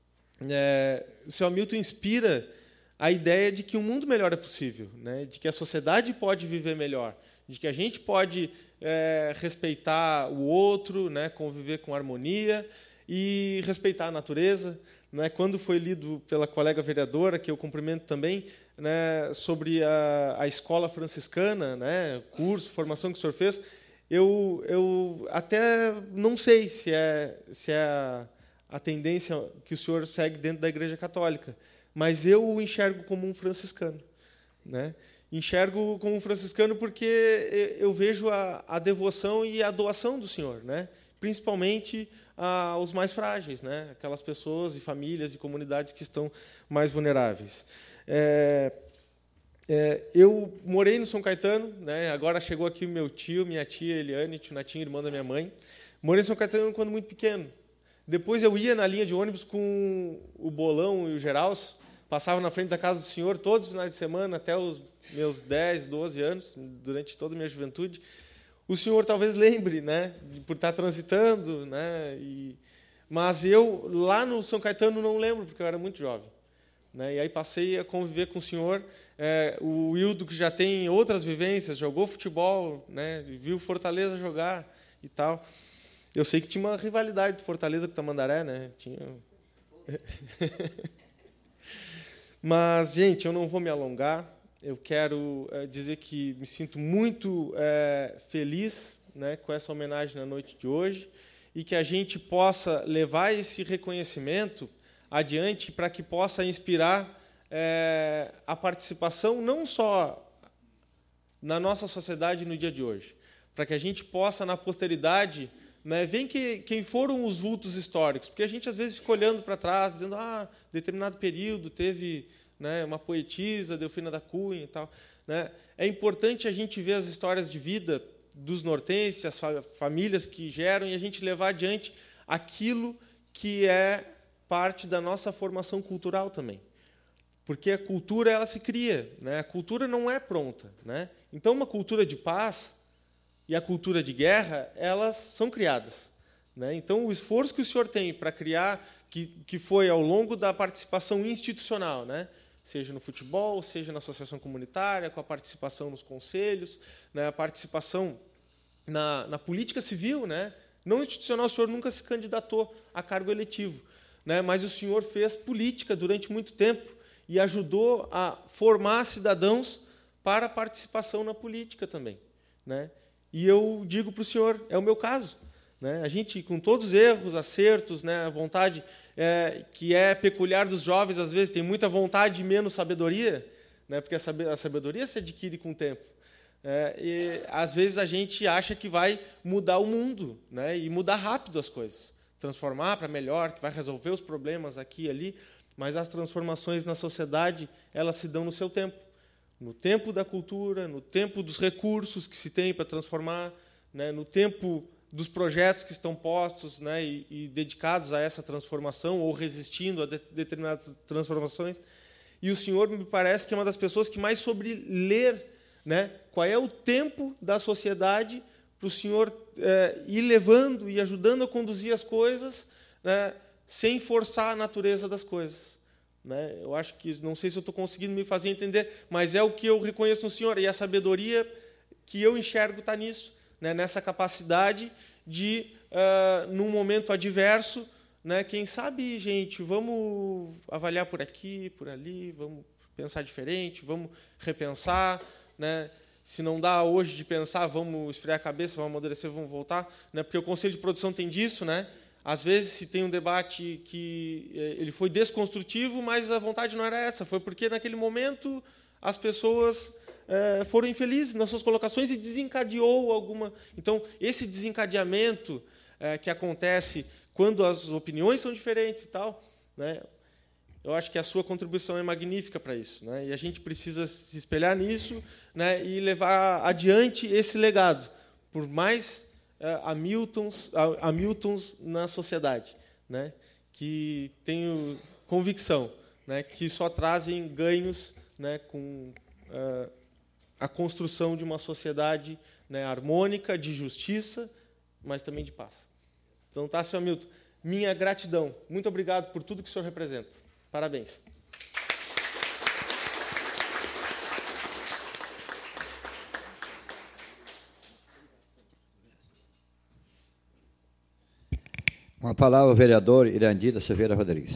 é, o seu Hamilton inspira a ideia de que um mundo melhor é possível, né? De que a sociedade pode viver melhor, de que a gente pode é, respeitar o outro, né? Conviver com harmonia e respeitar a natureza. Né? Quando foi lido pela colega vereadora, que eu cumprimento também, né, sobre a, a escola franciscana, né, curso, formação que o senhor fez, eu, eu até não sei se é, se é a, a tendência que o senhor segue dentro da Igreja Católica, mas eu o enxergo como um franciscano. Né? Enxergo como um franciscano porque eu vejo a, a devoção e a doação do senhor, né? Principalmente aos mais frágeis, né? Aquelas pessoas e famílias e comunidades que estão mais vulneráveis. É, é, eu morei no São Caetano, né? Agora chegou aqui o meu tio, minha tia Eliane, tio Natinho, irmã da minha mãe. Morei no São Caetano quando muito pequeno. Depois eu ia na linha de ônibus com o Bolão e o Geralso, passava na frente da casa do senhor todos os finais de semana, até os meus dez, doze anos, durante toda a minha juventude. O senhor talvez lembre, né, por estar transitando, né, e, mas eu, lá no São Caetano, não lembro, porque eu era muito jovem. Né, e aí passei a conviver com o senhor. É, o Wildo, que já tem outras vivências, jogou futebol, né, viu Fortaleza jogar e tal. Eu sei que tinha uma rivalidade de Fortaleza com Tamandaré, né? Tinha... Mas, gente, eu não vou me alongar. Eu quero é, dizer que me sinto muito é, feliz, né, com essa homenagem na noite de hoje e que a gente possa levar esse reconhecimento adiante para que possa inspirar é, a participação não só na nossa sociedade no dia de hoje, para que a gente possa, na posteridade, né, ver que, quem foram os vultos históricos, porque a gente às vezes fica olhando para trás, dizendo ah, determinado período teve, né, uma poetisa, Delfina da Cunha e tal. Né? É importante a gente ver as histórias de vida dos nortenses, as fa famílias que geram, e a gente levar adiante aquilo que é parte da nossa formação cultural também. Porque a cultura ela se cria, né? A cultura não é pronta. Né? Então, uma cultura de paz e a cultura de guerra, elas são criadas. Né? Então, o esforço que o senhor tem para criar, que, que foi ao longo da participação institucional, né? Seja no futebol, seja na associação comunitária, com a participação nos conselhos, né? A participação na, na política civil, né? Não institucional, o senhor nunca se candidatou a cargo eletivo, né? Mas o senhor fez política durante muito tempo e ajudou a formar cidadãos para a participação na política também. Né? E eu digo para o senhor, é o meu caso. Né? A gente, com todos os erros, acertos, né, a vontade é, que é peculiar dos jovens, às vezes tem muita vontade e menos sabedoria, né, porque a sabedoria se adquire com o tempo. É, e, às vezes a gente acha que vai mudar o mundo, né, e mudar rápido as coisas, transformar para melhor, que vai resolver os problemas aqui e ali, mas as transformações na sociedade elas se dão no seu tempo. No tempo da cultura, no tempo dos recursos que se tem para transformar, né, no tempo dos projetos que estão postos, né, e, e dedicados a essa transformação ou resistindo a de, determinadas transformações. E o senhor me parece que é uma das pessoas que mais sobre ler, né, qual é o tempo da sociedade para o senhor é, ir levando e ajudando a conduzir as coisas, né, sem forçar a natureza das coisas. Né? Eu acho que, não sei se eu estou conseguindo me fazer entender, mas é o que eu reconheço no senhor, e a sabedoria que eu enxergo está nisso, né? Nessa capacidade de, uh, num momento adverso, né? Quem sabe, gente, vamos avaliar por aqui, por ali, vamos pensar diferente, vamos repensar, né? Se não dá hoje de pensar, vamos esfriar a cabeça, vamos amadurecer, vamos voltar, né? Porque o Conselho de Produção tem disso, né? Às vezes se tem um debate que ele foi desconstrutivo, mas a vontade não era essa, foi porque naquele momento as pessoas é, foram infelizes nas suas colocações e desencadeou alguma... Então, esse desencadeamento é, que acontece quando as opiniões são diferentes e tal, né, eu acho que a sua contribuição é magnífica para isso. Né, e a gente precisa se espelhar nisso, né, e levar adiante esse legado, por mais... Hamiltons, Hamiltons na sociedade, né? Que tenho convicção, né? Que só trazem ganhos, né? Com uh, a construção de uma sociedade, né? Harmônica, de justiça, mas também de paz. Então, tá, senhor Hamilton, minha gratidão. Muito obrigado por tudo que o senhor representa. Parabéns. Com a palavra o vereador Irandida Silveira Rodrigues.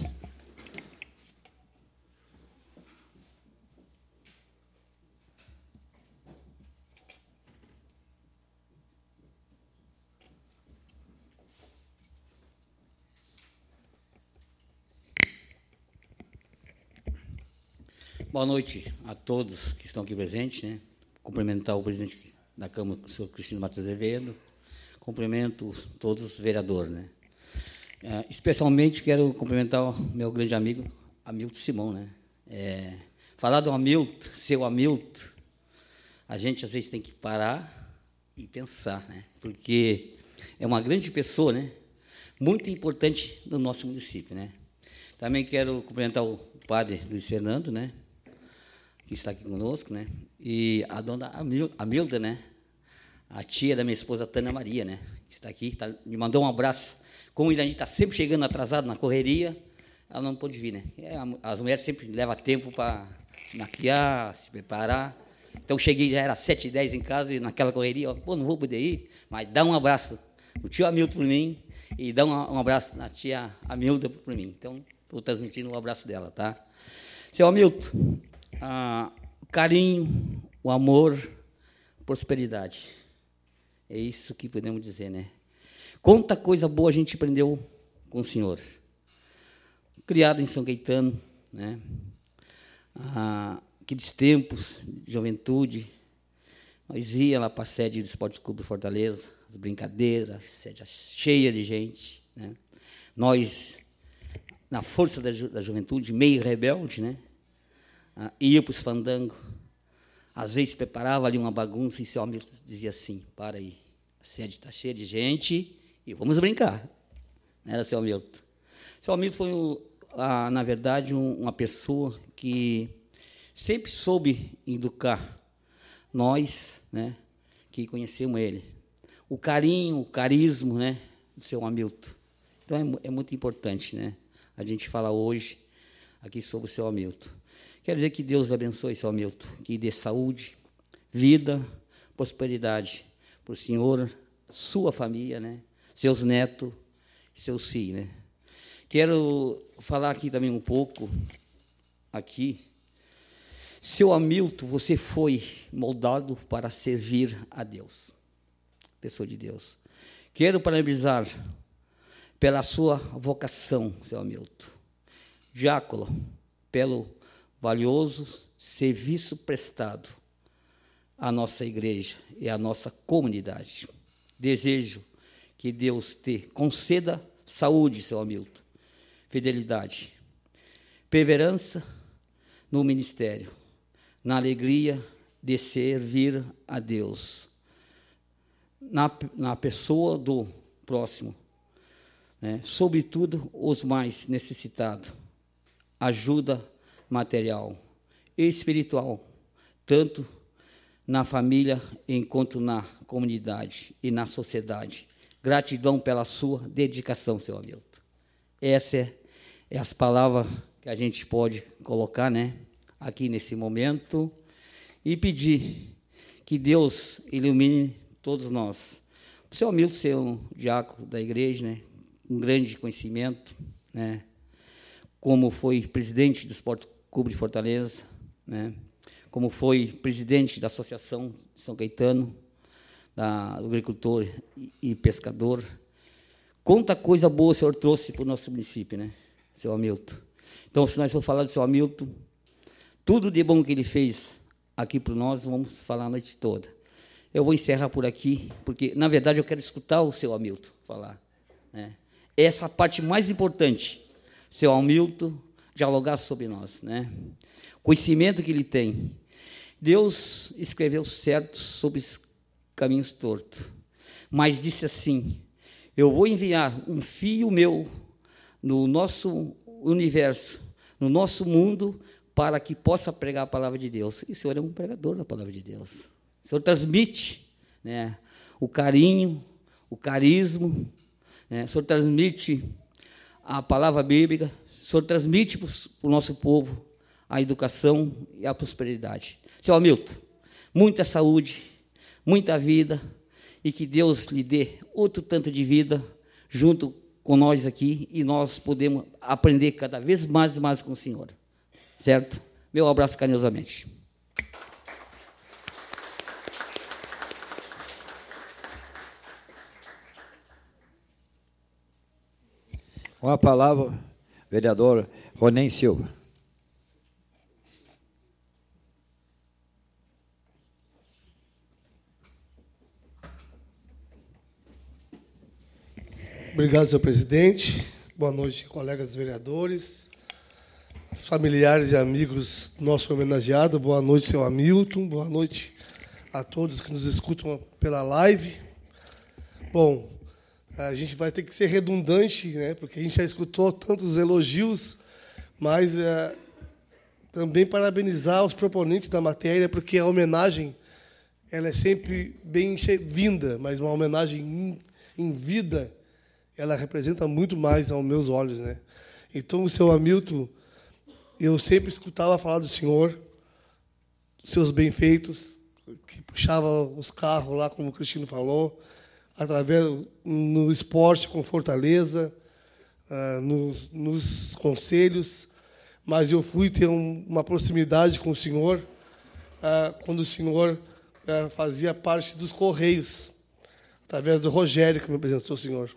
Boa noite a todos que estão aqui presentes. Né? Cumprimentar o presidente da Câmara, o senhor Cristino Matos Azevedo. Cumprimento todos os vereadores. Né? É, especialmente quero cumprimentar o meu grande amigo, Hamilton Simão, né? É, falar do Hamilton, seu Hamilton, a gente às vezes tem que parar e pensar, né? Porque é uma grande pessoa, né? Muito importante no nosso município, né? Também quero cumprimentar o padre Luiz Fernando, né? Que está aqui conosco, né? E a dona Hamilda, né? A tia da minha esposa, Tânia Maria, né? Que está aqui, tá, me mandou um abraço. Como ele está sempre chegando atrasado na correria, ela não pôde vir, né? É, as mulheres sempre levam tempo para se maquiar, se preparar. Então, cheguei, já era sete e dez em casa, e naquela correria, ó, pô, não vou poder ir, mas dá um abraço no tio Hamilton por mim, e dá um, um abraço na tia Hamilda por mim. Então, estou transmitindo um abraço dela, tá? Seu Hamilton, ah, o carinho, o amor, prosperidade. É isso que podemos dizer, né? Quanta coisa boa a gente aprendeu com o senhor. Criado em São Caetano, né? Ah, aqueles tempos de juventude, nós ia lá para a sede do Esporte Clube Fortaleza, as brincadeiras, sede cheia de gente, né? Nós, na força da, ju da juventude, meio rebelde, né? Ah, ia para os fandangos, às vezes preparava ali uma bagunça e seu amigo dizia assim, para aí, a sede está cheia de gente e vamos brincar. Não era seu Hamilton. Seu Hamilton foi, ah, na verdade, um, uma pessoa que sempre soube educar nós, né, que conhecemos ele. O carinho, o carisma, né, do seu Hamilton. Então, é, é muito importante, né, a gente falar hoje aqui sobre o seu Hamilton. Quero dizer que Deus abençoe seu Hamilton, que dê saúde, vida, prosperidade para o senhor, sua família, né, seus netos, seus filhos, né. Quero falar aqui também um pouco, aqui, seu Hamilton, você foi moldado para servir a Deus, pessoa de Deus. Quero parabenizar pela sua vocação, seu Hamilton. Diácono, pelo valioso serviço prestado à nossa igreja e à nossa comunidade. Desejo que Deus te conceda saúde, seu Hamilton, fidelidade, perseverança no ministério, na alegria de servir a Deus, na, na pessoa do próximo, né? Sobretudo os mais necessitados, ajuda material e espiritual, tanto na família enquanto na comunidade e na sociedade. Gratidão pela sua dedicação, seu Hamilton. Essa é, é as palavras que a gente pode colocar, né, aqui nesse momento, e pedir que Deus ilumine todos nós. O seu Hamilton ser um diácono da igreja, né, um grande conhecimento, né, como foi presidente do Esporte Clube de Fortaleza, né, como foi presidente da Associação de São Caetano, da, do agricultor e, e pescador. Quanta coisa boa o senhor trouxe para o nosso município, né, seu Hamilton. Então, se nós for falar do seu Hamilton, tudo de bom que ele fez aqui para nós, vamos falar a noite toda. Eu vou encerrar por aqui, porque, na verdade, eu quero escutar o seu Hamilton falar, né? Essa é a parte mais importante, seu Hamilton dialogar sobre nós, né? Conhecimento que ele tem. Deus escreveu certo sobre os caminhos tortos, mas disse assim, eu vou enviar um filho meu no nosso universo, no nosso mundo, para que possa pregar a palavra de Deus. E o senhor é um pregador da palavra de Deus. O senhor transmite, né, o carinho, o carisma, né, o senhor transmite a palavra bíblica, o senhor transmite para o nosso povo a educação e a prosperidade. Seu Hamilton, muita saúde, muita vida, e que Deus lhe dê outro tanto de vida junto com nós aqui, e nós podemos aprender cada vez mais e mais com o senhor. Certo? Meu abraço carinhosamente. Com a palavra, vereador Ronem Silva. Obrigado, senhor presidente. Boa noite, colegas vereadores, familiares e amigos do nosso homenageado. Boa noite, senhor Hamilton. Boa noite a todos que nos escutam pela live. Bom, a gente vai ter que ser redundante, né, porque a gente já escutou tantos elogios, mas é, também parabenizar os proponentes da matéria, porque a homenagem ela é sempre bem-vinda, mas uma homenagem em, em vida, ela representa muito mais aos meus olhos, né? Então, o seu Hamilton, eu sempre escutava falar do senhor, dos seus bem-feitos, que puxava os carros lá, como o Cristino falou, através no esporte com Fortaleza, uh, nos, nos conselhos, mas eu fui ter um, uma proximidade com o senhor uh, quando o senhor uh, fazia parte dos Correios, através do Rogério, que me apresentou o senhor.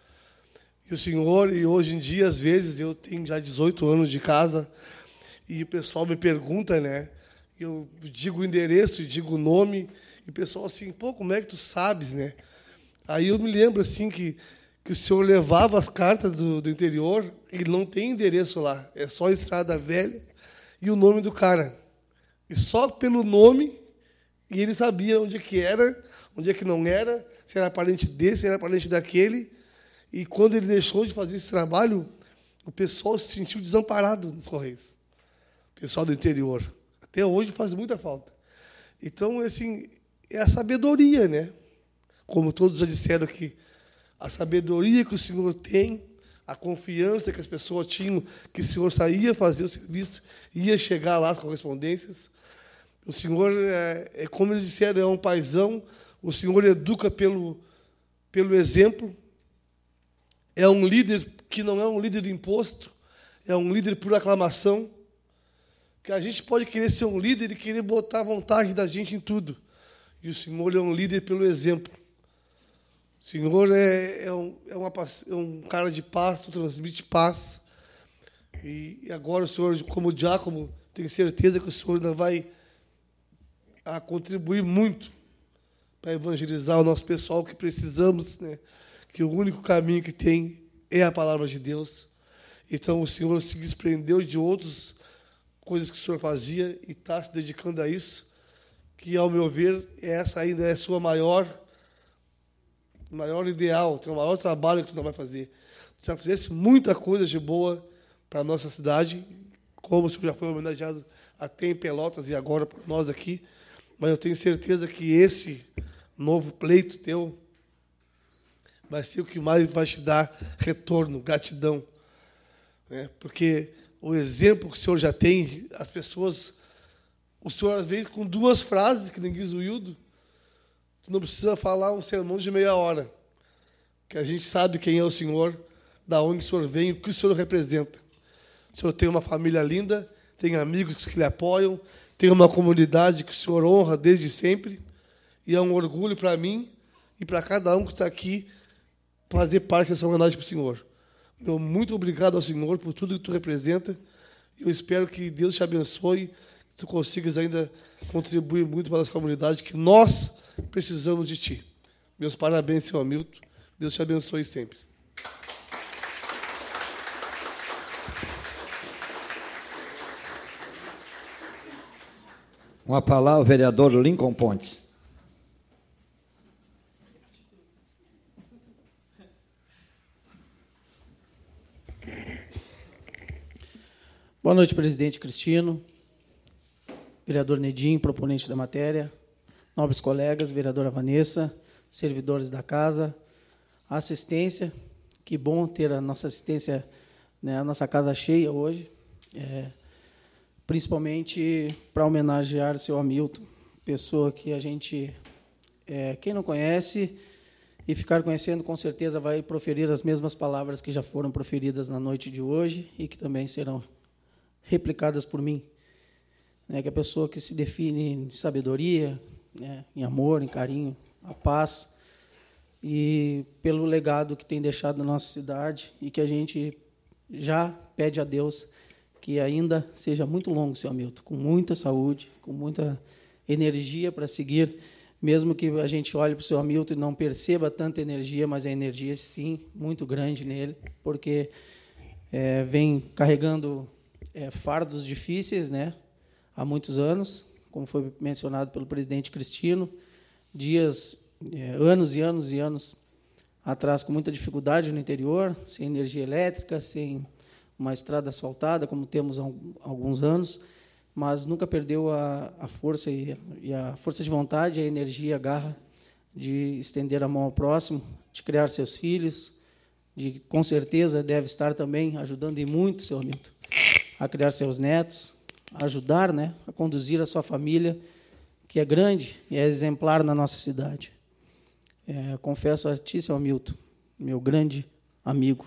E o senhor, e hoje em dia, às vezes, eu tenho já dezoito anos de casa, e o pessoal me pergunta, né? Eu digo o endereço, digo o nome, e o pessoal assim, pô, como é que tu sabes, né? Aí eu me lembro assim que, que o senhor levava as cartas do, do interior, e não tem endereço lá, é só Estrada Velha e o nome do cara. E só pelo nome, e ele sabia onde é que era, onde é que não era, se era parente desse, se era parente daquele. E quando ele deixou de fazer esse trabalho, o pessoal se sentiu desamparado nos Correios. O pessoal do interior. Até hoje faz muita falta. Então, assim, é a sabedoria, né? Como todos já disseram aqui, a sabedoria que o senhor tem, a confiança que as pessoas tinham que o senhor saía fazer o serviço, ia chegar lá as correspondências. O senhor, é, é, como eles disseram, é um paizão, o senhor educa pelo, pelo exemplo, é um líder que não é um líder imposto, é um líder por aclamação, que a gente pode querer ser um líder e querer botar a vontade da gente em tudo. E o senhor é um líder pelo exemplo. O senhor é, é, um, é, uma, é um cara de paz, transmite paz. E, e agora o senhor, como diácono, tenho certeza que o senhor ainda vai a contribuir muito para evangelizar o nosso pessoal, que precisamos, né? Que o único caminho que tem é a palavra de Deus. Então, o senhor se desprendeu de outras coisas que o senhor fazia e está se dedicando a isso, que, ao meu ver, essa ainda é a sua maior, maior ideal, o maior trabalho que o senhor vai fazer. Se já fizesse muita coisa de boa para a nossa cidade, como o senhor já foi homenageado até em Pelotas e agora por nós aqui, mas eu tenho certeza que esse novo pleito teu vai ser o que mais vai te dar retorno, gratidão. Né? Porque o exemplo que o senhor já tem, as pessoas... O senhor, às vezes, com duas frases, que nem diz o Hildo, tu não precisa falar um sermão de meia hora, que a gente sabe quem é o senhor, da onde o senhor vem, o que o senhor representa. O senhor tem uma família linda, tem amigos que lhe apoiam, tem uma comunidade que o senhor honra desde sempre, e é um orgulho para mim e para cada um que está aqui fazer parte dessa homenagem para o senhor. Meu muito obrigado ao senhor por tudo que tu representa. Eu espero que Deus te abençoe, que tu consigas ainda contribuir muito para a nossa comunidade, que nós precisamos de ti. Meus parabéns, senhor Hamilton. Deus te abençoe sempre. Uma palavra, o vereador Lincoln Pontes. Boa noite, presidente Cristino, vereador Nedim, proponente da matéria, nobres colegas, vereadora Vanessa, servidores da casa, assistência, que bom ter a nossa assistência, né, a nossa casa cheia hoje, é, principalmente para homenagear o seu Hamilton, pessoa que a gente, é, quem não conhece e ficar conhecendo, com certeza vai proferir as mesmas palavras que já foram proferidas na noite de hoje e que também serão replicadas por mim, né, que é a pessoa que se define em sabedoria, né, em amor, em carinho, a paz, e pelo legado que tem deixado na nossa cidade e que a gente já pede a Deus que ainda seja muito longo, seu Hamilton, com muita saúde, com muita energia para seguir mesmo que a gente olhe para o seu Hamilton e não perceba tanta energia, mas a energia, sim, muito grande nele, porque é, vem carregando é, fardos difíceis, né, há muitos anos, como foi mencionado pelo presidente Cristino, dias, é, anos e anos e anos atrás com muita dificuldade no interior, sem energia elétrica, sem uma estrada asfaltada, como temos há alguns anos, mas nunca perdeu a, a força e, e a força de vontade, a energia, a garra de estender a mão ao próximo, de criar seus filhos, de com certeza deve estar também ajudando e muito, seu Hamilton, a criar seus netos, a ajudar, né, a conduzir a sua família, que é grande e é exemplar na nossa cidade. É, confesso a ti, seu Hamilton, meu grande amigo,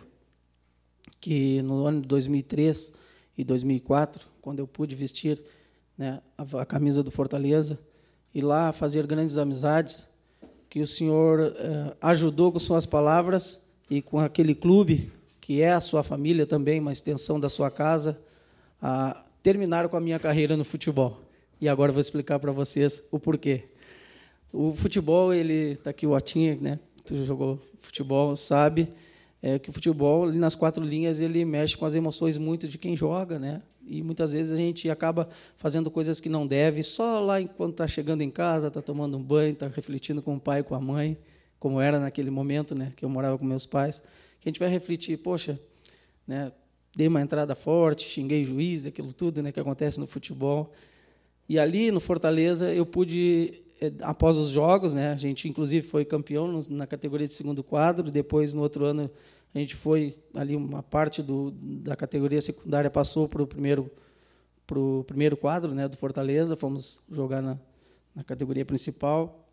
que no ano de dois mil e três e dois mil e quatro, quando eu pude vestir, né, a, a camisa do Fortaleza, e lá fazer grandes amizades, que o senhor eh, ajudou com suas palavras e com aquele clube, que é a sua família também, uma extensão da sua casa, a terminar com a minha carreira no futebol. E agora eu vou explicar para vocês o porquê. O futebol, ele está aqui o Otinha, né? Tu jogou futebol, sabe é, que o futebol, ali nas quatro linhas, ele mexe com as emoções muito de quem joga, né? E muitas vezes a gente acaba fazendo coisas que não deve, só lá enquanto está chegando em casa, está tomando um banho, está refletindo com o pai, com a mãe, como era naquele momento, né? Que eu morava com meus pais, que a gente vai refletir, poxa, né? Dei uma entrada forte, xinguei o juiz, aquilo tudo, né? Que acontece no futebol. E ali no Fortaleza eu pude, após os jogos, né, a gente inclusive foi campeão na categoria de segundo quadro, depois no outro ano a gente foi ali uma parte do, da categoria secundária passou para o primeiro pro primeiro quadro, né, do Fortaleza, fomos jogar na, na categoria principal.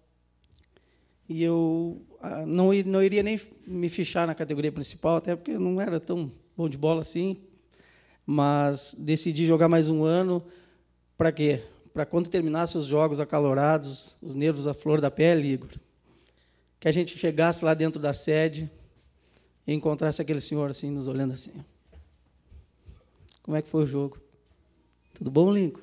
E eu não não iria nem me fichar na categoria principal, até porque eu não era tão bom de bola assim, mas decidi jogar mais um ano. Para quê? Para quando terminasse os jogos acalorados, os nervos à flor da pele, Igor, que a gente chegasse lá dentro da sede e encontrasse aquele senhor assim, nos olhando assim. Como é que foi o jogo? Tudo bom, Lincoln?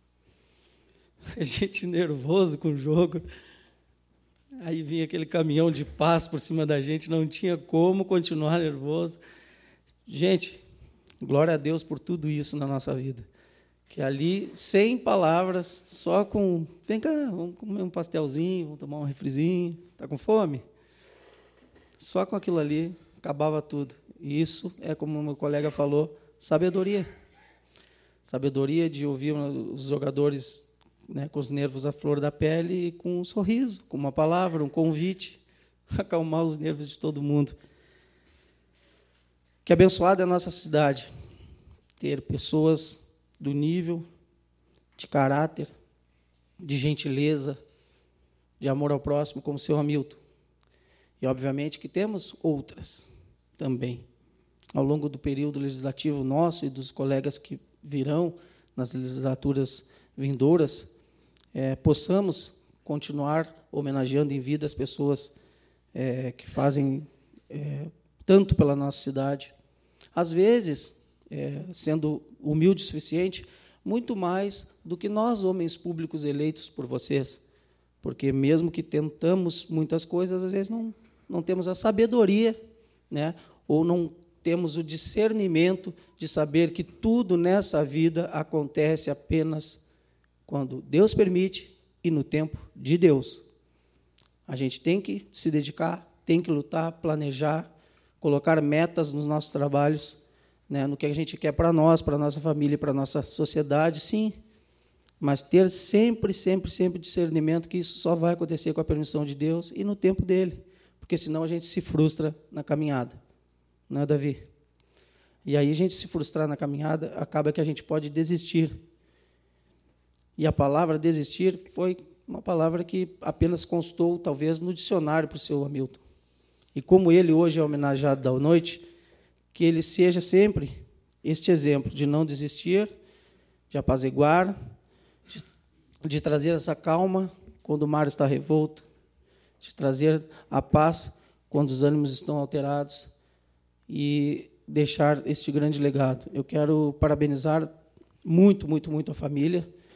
A gente nervoso com o jogo. Aí vinha aquele caminhão de paz por cima da gente, não tinha como continuar nervoso. Gente, glória a Deus por tudo isso na nossa vida. Que ali, sem palavras, só com... Vem cá, vamos comer um pastelzinho, vamos tomar um refrizinho. Está com fome? Só com aquilo ali, acabava tudo. E isso é, como o meu colega falou, sabedoria. Sabedoria de ouvir os jogadores, né, com os nervos à flor da pele e com um sorriso, com uma palavra, um convite, acalmar os nervos de todo mundo. Que abençoada é a nossa cidade, ter pessoas do nível, de caráter, de gentileza, de amor ao próximo, como o seu Hamilton. E, obviamente, que temos outras também. Ao longo do período legislativo nosso e dos colegas que virão nas legislaturas vindouras, é, possamos continuar homenageando em vida as pessoas é, que fazem é, tanto pela nossa cidade. Às vezes, é, sendo humilde o suficiente, muito mais do que nós, homens públicos eleitos por vocês. Porque, mesmo que tentamos muitas coisas, às vezes não, não temos a sabedoria, né? Ou não temos o discernimento de saber que tudo nessa vida acontece apenas quando Deus permite e no tempo de Deus. A gente tem que se dedicar, tem que lutar, planejar, colocar metas nos nossos trabalhos, né, no que a gente quer para nós, para a nossa família, para a nossa sociedade, sim, mas ter sempre, sempre, sempre discernimento que isso só vai acontecer com a permissão de Deus e no tempo dele, porque senão a gente se frustra na caminhada, não é, Davi? E aí a gente se frustrar na caminhada, acaba que a gente pode desistir. E a palavra desistir foi uma palavra que apenas constou, talvez, no dicionário para o seu Hamilton. E como ele hoje é homenageado da noite, que ele seja sempre este exemplo de não desistir, de apaziguar, de, de trazer essa calma quando o mar está revolto, de trazer a paz quando os ânimos estão alterados e deixar este grande legado. Eu quero parabenizar muito, muito, muito a família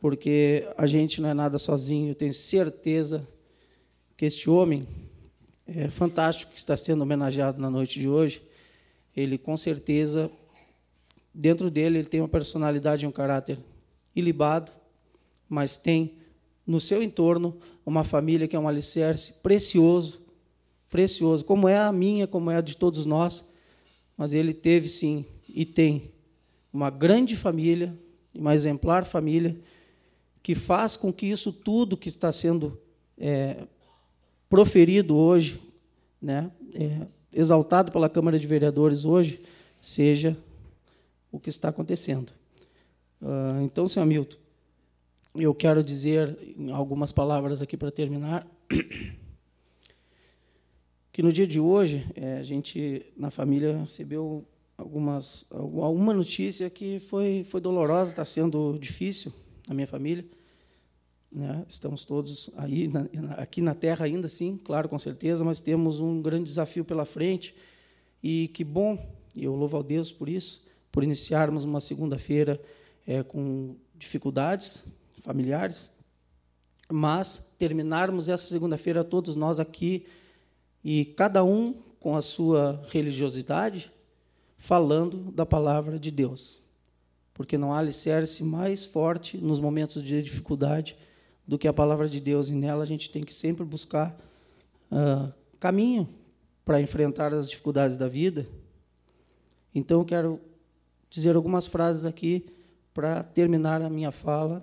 porque a gente não é nada sozinho. Eu tenho certeza que este homem é fantástico que está sendo homenageado na noite de hoje, ele, com certeza, dentro dele, ele tem uma personalidade e um caráter ilibado, mas tem no seu entorno uma família que é um alicerce precioso, precioso, como é a minha, como é a de todos nós, mas ele teve, sim, e tem uma grande família, uma exemplar família, que faz com que isso tudo que está sendo é, proferido hoje, né, é, exaltado pela Câmara de Vereadores hoje, seja o que está acontecendo. Uh, então, senhor Hamilton, eu quero dizer algumas palavras aqui para terminar, que no dia de hoje, é, a gente, na família, recebeu algumas, alguma notícia que foi, foi dolorosa, está sendo difícil na minha família. Né? Estamos todos aí, na, aqui na terra ainda, sim, claro, com certeza, mas temos um grande desafio pela frente. E que bom, e eu louvo a Deus por isso, por iniciarmos uma segunda-feira é, com dificuldades familiares, mas terminarmos essa segunda-feira todos nós aqui, e cada um com a sua religiosidade, falando da palavra de Deus. Porque não há alicerce mais forte nos momentos de dificuldade do que a palavra de Deus, e nela a gente tem que sempre buscar uh, caminho para enfrentar as dificuldades da vida. Então, eu quero dizer algumas frases aqui para terminar a minha fala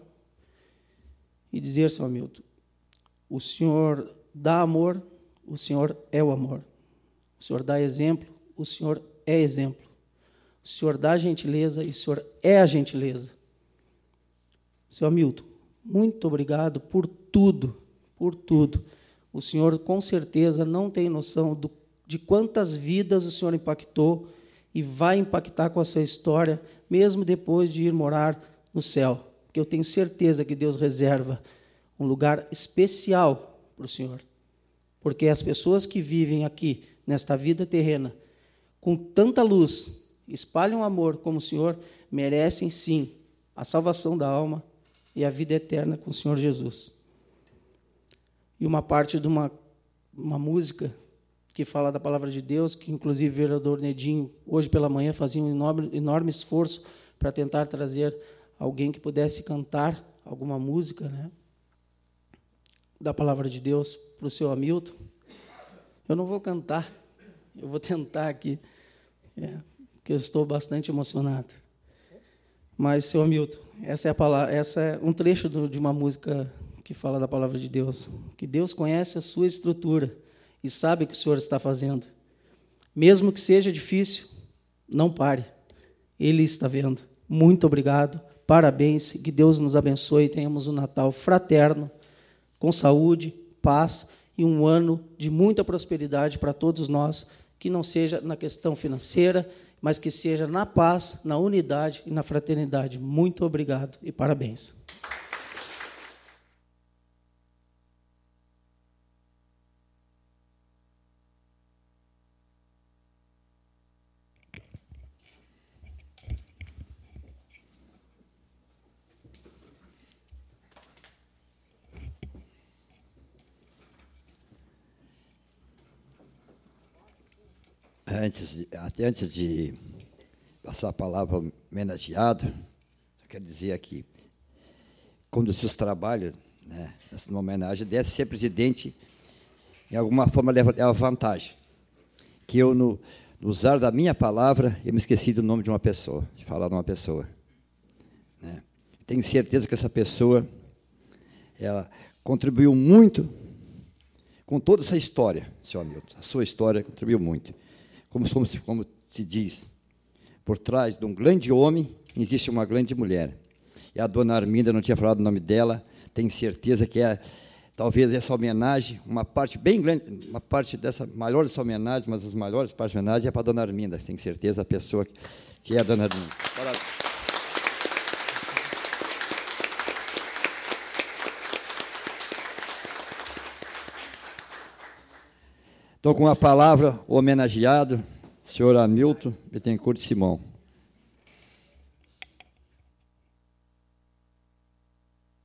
e dizer, senhor Hamilton, o senhor dá amor, o senhor é o amor. O senhor dá exemplo, o senhor é exemplo. O senhor dá gentileza e o senhor é a gentileza. Senhor Hamilton, muito obrigado por tudo, por tudo. O senhor, com certeza, não tem noção do, de quantas vidas o senhor impactou e vai impactar com a sua história, mesmo depois de ir morar no céu. Porque eu tenho certeza que Deus reserva um lugar especial para o senhor. Porque as pessoas que vivem aqui, nesta vida terrena, com tanta luz, espalham amor como o senhor, merecem, sim, a salvação da alma e a vida eterna com o Senhor Jesus. E uma parte de uma, uma música que fala da palavra de Deus, que inclusive o vereador Nedinho, hoje pela manhã, fazia um enorme, enorme esforço para tentar trazer alguém que pudesse cantar alguma música, né, da palavra de Deus para o seu Hamilton. Eu não vou cantar, eu vou tentar aqui, é, porque eu estou bastante emocionado. Mas, seu Hamilton, essa é, a palavra, essa é um trecho do, de uma música que fala da palavra de Deus, que Deus conhece a sua estrutura e sabe o que o senhor está fazendo. Mesmo que seja difícil, não pare. Ele está vendo. Muito obrigado, parabéns, que Deus nos abençoe e tenhamos um Natal fraterno, com saúde, paz e um ano de muita prosperidade para todos nós, que não seja na questão financeira, mas que seja na paz, na unidade e na fraternidade. Muito obrigado e parabéns. Antes de, até antes de passar a palavra ao homenageado, eu quero dizer aqui, quando se os trabalhos, né, nessa homenagem, deve ser presidente, em alguma forma leva, leva vantagem. Que eu, no, no usar da minha palavra, eu me esqueci do nome de uma pessoa, de falar de uma pessoa. Né? Tenho certeza que essa pessoa, ela contribuiu muito com toda essa história, senhor Hamilton. A sua história contribuiu muito. Como, como, se, como se diz, por trás de um grande homem existe uma grande mulher. E a dona Arminda, não tinha falado o nome dela, tenho certeza que é, talvez essa homenagem, uma parte bem grande, uma parte dessa, maior dessa homenagem, mas as maiores partes da homenagem é para a dona Arminda, tenho certeza, a pessoa que, que é a dona Arminda. Parabéns. Estou com a palavra o homenageado, senhor Hamilton Bittencourt Simão.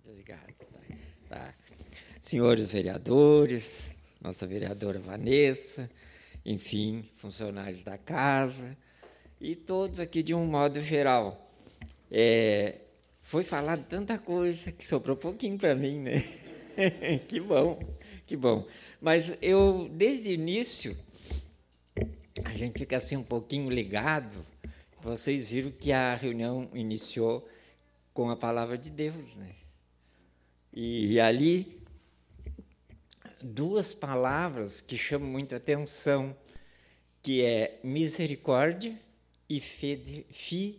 Obrigado. Tá. Senhores vereadores, nossa vereadora Vanessa, enfim, funcionários da casa e todos aqui de um modo geral. É, foi falado tanta coisa que sobrou pouquinho para mim, né? Que bom, que bom. Mas eu, desde o início, a gente fica assim um pouquinho ligado. Vocês viram que a reunião iniciou com a palavra de Deus, né? E, e ali, duas palavras que chamam muita atenção, que é misericórdia e fidelidade.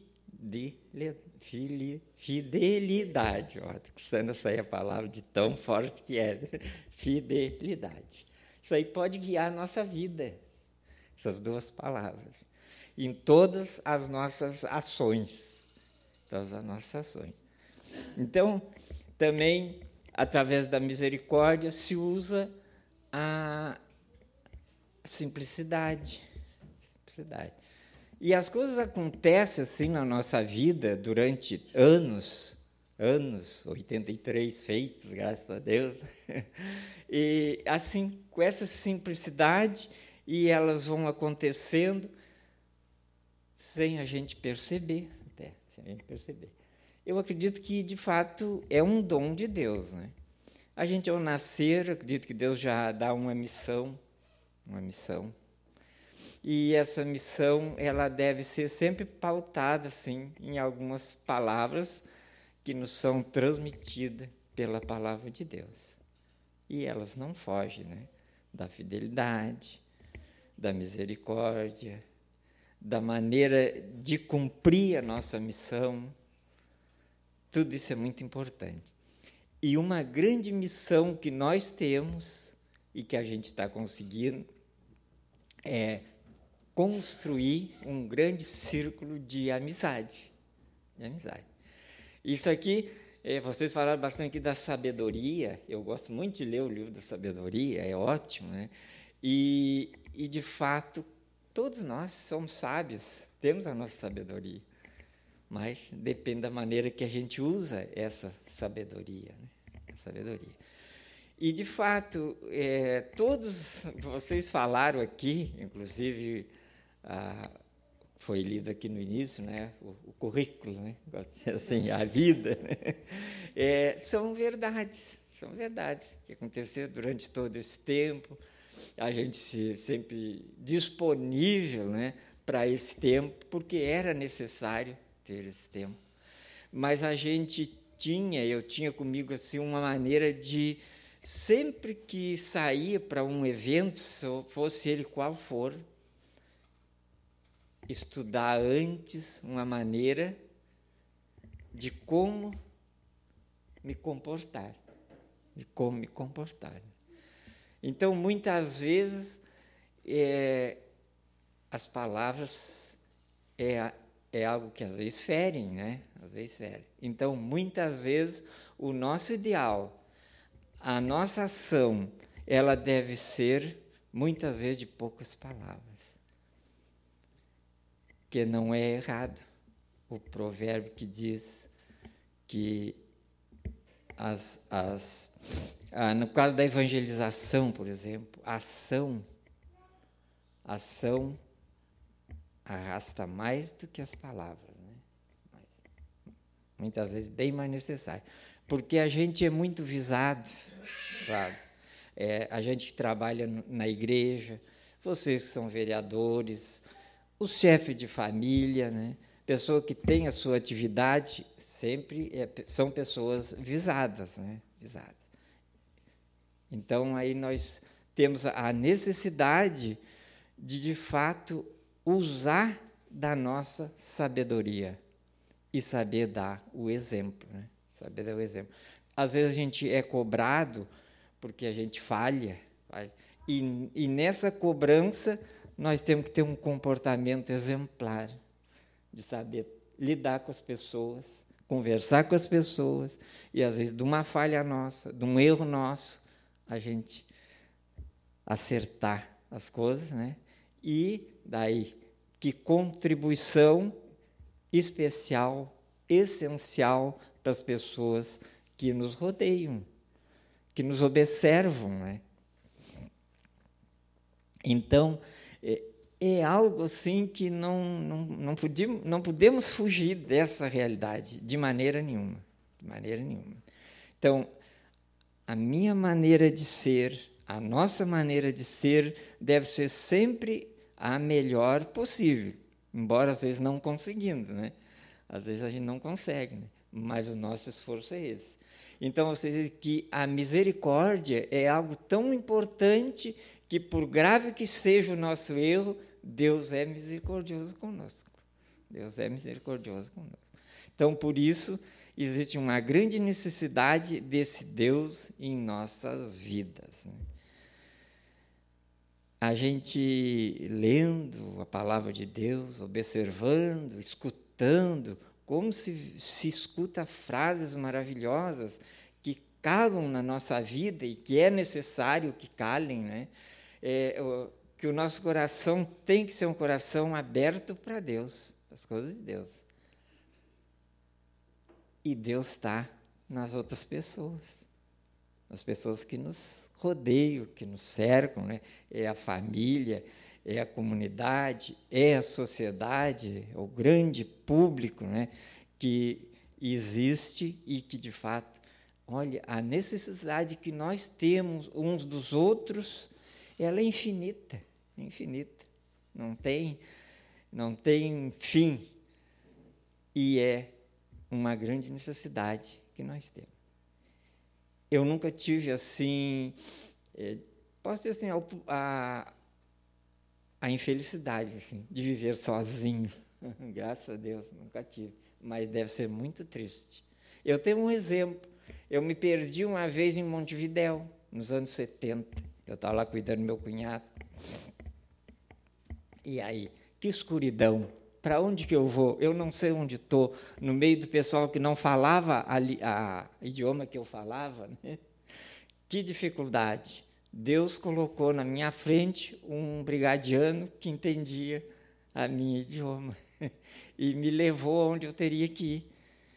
Fidelidade. Estou precisando sair a palavra de tão forte que é. Fidelidade. Isso aí pode guiar a nossa vida, essas duas palavras, em todas as nossas ações. Todas as nossas ações. Então, também, através da misericórdia, se usa a simplicidade. simplicidade. E as coisas acontecem assim na nossa vida durante anos, anos, oitenta e três feitos, graças a Deus, e assim, com essa simplicidade, e elas vão acontecendo sem a gente perceber, até, sem a gente perceber. Eu acredito que, de fato, é um dom de Deus, né? A gente, ao nascer, acredito que Deus já dá uma missão, uma missão, e essa missão ela deve ser sempre pautada assim, em algumas palavras que nos são transmitidas pela palavra de Deus. E elas não fogem, né? Da fidelidade, da misericórdia, da maneira de cumprir a nossa missão. Tudo isso é muito importante. E uma grande missão que nós temos e que a gente está conseguindo é construir um grande círculo de amizade. De amizade. Isso aqui, é, vocês falaram bastante aqui da sabedoria. Eu gosto muito de ler o livro da sabedoria, é ótimo, né? E, e, de fato, todos nós somos sábios, temos a nossa sabedoria, mas depende da maneira que a gente usa essa sabedoria, né? A sabedoria. E, de fato, é, todos vocês falaram aqui, inclusive, ah, foi lido aqui no início, né, o, o currículo, né, assim, a vida, né, é, são verdades, são verdades que aconteceram durante todo esse tempo, a gente se, sempre disponível, né, para esse tempo, porque era necessário ter esse tempo. Mas a gente tinha, eu tinha comigo assim, uma maneira de, sempre que saía para um evento, fosse ele qual for, estudar antes uma maneira de como me comportar, de como me comportar. Então, muitas vezes, é, as palavras é, é algo que às vezes ferem, né? Às vezes ferem. Então, muitas vezes, o nosso ideal, a nossa ação, ela deve ser, muitas vezes, de poucas palavras. Que não é errado o provérbio que diz que, as, as, ah, no caso da evangelização, por exemplo, a ação, a ação arrasta mais do que as palavras, né? Muitas vezes bem mais necessário, porque a gente é muito visado, claro. É, a gente que trabalha na igreja, vocês que são vereadores, o chefe de família, né? Pessoa que tem a sua atividade, sempre é, são pessoas visadas, né? Visadas. Então, aí nós temos a necessidade de, de fato, usar da nossa sabedoria e saber dar o exemplo, né? Saber dar o exemplo. Às vezes a gente é cobrado porque a gente falha, falha. E, e nessa cobrança nós temos que ter um comportamento exemplar, de saber lidar com as pessoas, conversar com as pessoas, e, às vezes, de uma falha nossa, de um erro nosso, a gente acertar as coisas, né? E, daí, que contribuição especial, essencial para as pessoas que nos rodeiam, que nos observam, né? Então, é, é algo assim que não, não, não, podíamos, não podemos fugir dessa realidade, de maneira nenhuma, de maneira nenhuma. Então, a minha maneira de ser, a nossa maneira de ser, deve ser sempre a melhor possível, embora às vezes não conseguindo, né? Às vezes a gente não consegue, né? Mas o nosso esforço é esse. Então, vocês dizem que a misericórdia é algo tão importante que, por grave que seja o nosso erro, Deus é misericordioso conosco. Deus é misericordioso conosco. Então, por isso, existe uma grande necessidade desse Deus em nossas vidas, né? A gente lendo a palavra de Deus, observando, escutando, como se, se escuta frases maravilhosas que calam na nossa vida e que é necessário que calem, né? É, o, que o nosso coração tem que ser um coração aberto para Deus, para as coisas de Deus. E Deus está nas outras pessoas, nas pessoas que nos rodeiam, que nos cercam, né? É a família, é a comunidade, é a sociedade, é o grande público, né, que existe e que, de fato, olha, a necessidade que nós temos uns dos outros, ela é infinita, infinita, não tem, não tem fim, e é uma grande necessidade que nós temos. Eu nunca tive, assim, é, posso dizer assim, a, a infelicidade assim, de viver sozinho. Graças a Deus, nunca tive. Mas deve ser muito triste. Eu tenho um exemplo. Eu me perdi uma vez em Montevidéu, nos anos setenta. Eu estava lá cuidando do meu cunhado. E aí, que escuridão. Para onde que eu vou? Eu não sei onde estou. No meio do pessoal que não falava a, a idioma que eu falava, né? Que dificuldade. Deus colocou na minha frente um brigadiano que entendia a minha idioma e me levou onde eu teria que ir.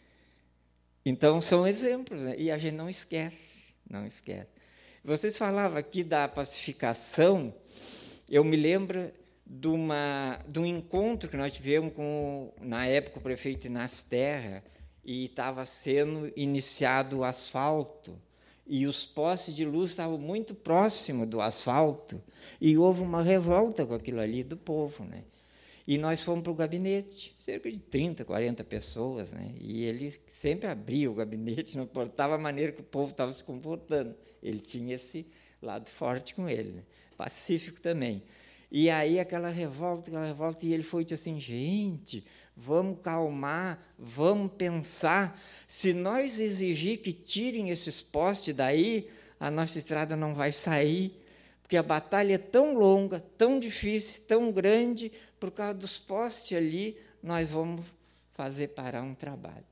Então, são exemplos, né? E a gente não esquece, não esquece. Vocês falavam aqui da pacificação, eu me lembro de, uma, de um encontro que nós tivemos com, na época, o prefeito Inácio Terra, e estava sendo iniciado o asfalto, e os postes de luz estavam muito próximos do asfalto, e houve uma revolta com aquilo ali do povo, né? E nós fomos para o gabinete, cerca de trinta, quarenta pessoas, né? E ele sempre abria o gabinete, não importava a maneira que o povo estava se comportando. Ele tinha esse lado forte com ele, né? Pacífico também. E aí aquela revolta, aquela revolta, e ele foi disse assim, gente, vamos calmar, vamos pensar, se nós exigir que tirem esses postes daí, a nossa estrada não vai sair, porque a batalha é tão longa, tão difícil, tão grande, por causa dos postes ali, nós vamos fazer parar um trabalho.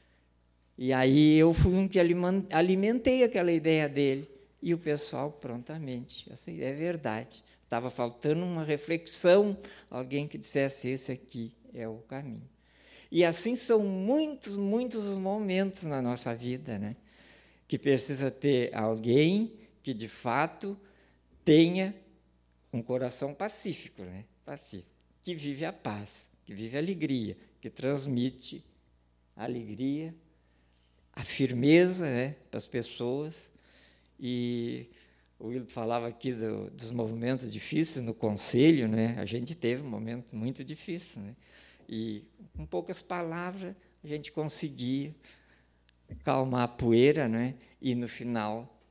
E aí eu fui um que alimentei aquela ideia dele, e o pessoal prontamente, assim, é verdade, estava faltando uma reflexão, alguém que dissesse, esse aqui é o caminho. E assim são muitos, muitos momentos na nossa vida, né? Que precisa ter alguém que, de fato, tenha um coração pacífico, né? Pacífico, que vive a paz, que vive a alegria, que transmite a alegria, a firmeza, né, para as pessoas. E o Wildo falava aqui do, dos movimentos difíceis no conselho, né? A gente teve um momento muito difícil, né? E, com poucas palavras, a gente conseguia calmar a poeira, né? E, no final,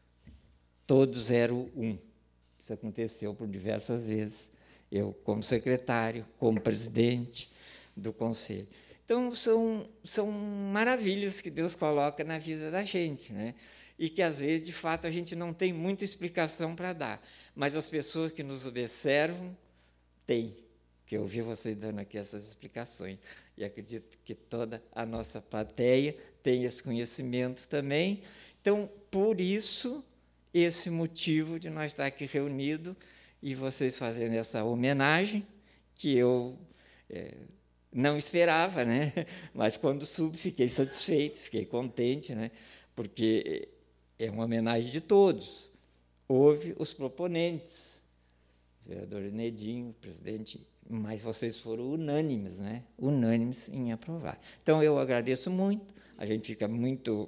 todos eram um. Isso aconteceu por diversas vezes. Eu, como secretário, como presidente do conselho. Então, são, são maravilhas que Deus coloca na vida da gente, né? E que, às vezes, de fato, a gente não tem muita explicação para dar. Mas as pessoas que nos observam têm, que eu ouvi vocês dando aqui essas explicações. E acredito que toda a nossa plateia tem esse conhecimento também. Então, por isso, esse motivo de nós estar aqui reunidos e vocês fazendo essa homenagem, que eu é, não esperava, né? Mas, quando soube, fiquei satisfeito, fiquei contente, né? porque é uma homenagem de todos. Houve os proponentes, o vereador Enedinho, o presidente, mas vocês foram unânimes, né? Unânimes em aprovar. Então, eu agradeço muito, a gente fica muito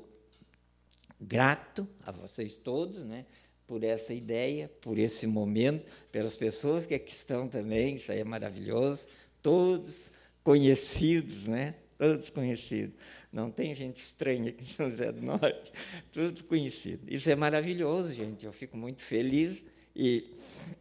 grato a vocês todos, né? Por essa ideia, por esse momento, pelas pessoas que aqui estão também, isso aí é maravilhoso, todos conhecidos, né? Todos conhecidos. Não tem gente estranha aqui em São José do Norte, tudo conhecido. Isso é maravilhoso, gente, eu fico muito feliz e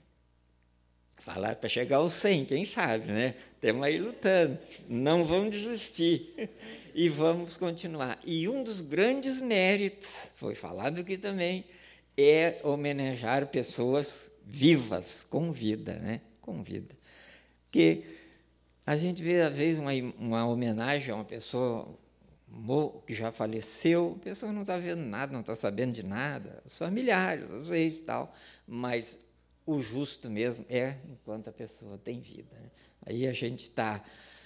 falar para chegar aos cem, quem sabe, né? Estamos aí lutando, não vamos desistir e vamos continuar. E um dos grandes méritos, foi falado aqui também, é homenagear pessoas vivas, com vida, né? Com vida. Porque a gente vê, às vezes, uma, uma homenagem a uma pessoa que já faleceu, a pessoa não está vendo nada, não está sabendo de nada, os familiares, às vezes, tal, mas o justo mesmo é enquanto a pessoa tem vida, né? Aí a gente está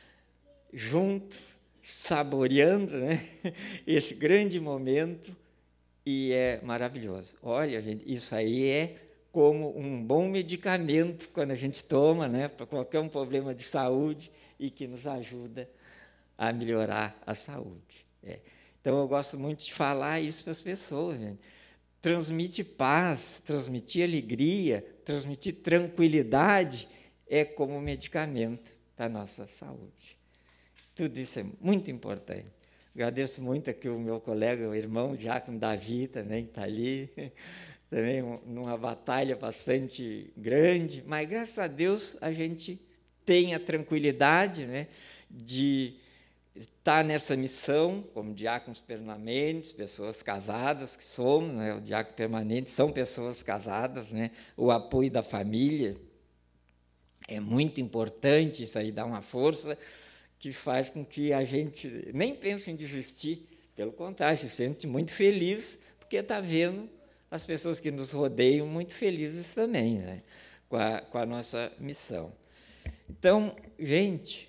junto, saboreando, né, esse grande momento, e é maravilhoso. Olha, gente, isso aí é como um bom medicamento quando a gente toma, né, para qualquer um problema de saúde e que nos ajuda a melhorar a saúde. É. Então, eu gosto muito de falar isso para as pessoas, gente. Transmite paz, transmitir alegria, transmitir tranquilidade é como um medicamento para a nossa saúde. Tudo isso é muito importante. Agradeço muito aqui o meu colega, o irmão Diácono Davi, também está ali, também numa batalha bastante grande, mas, graças a Deus, a gente tem a tranquilidade, né, de estar nessa missão, como diáconos permanentes, pessoas casadas que somos, né, o diácono permanente são pessoas casadas, né, o apoio da família é muito importante, isso aí dá uma força que faz com que a gente nem pense em desistir, pelo contrário, se sente muito feliz, porque está vendo as pessoas que nos rodeiam muito felizes também, né, com a, com a nossa missão. Então, gente,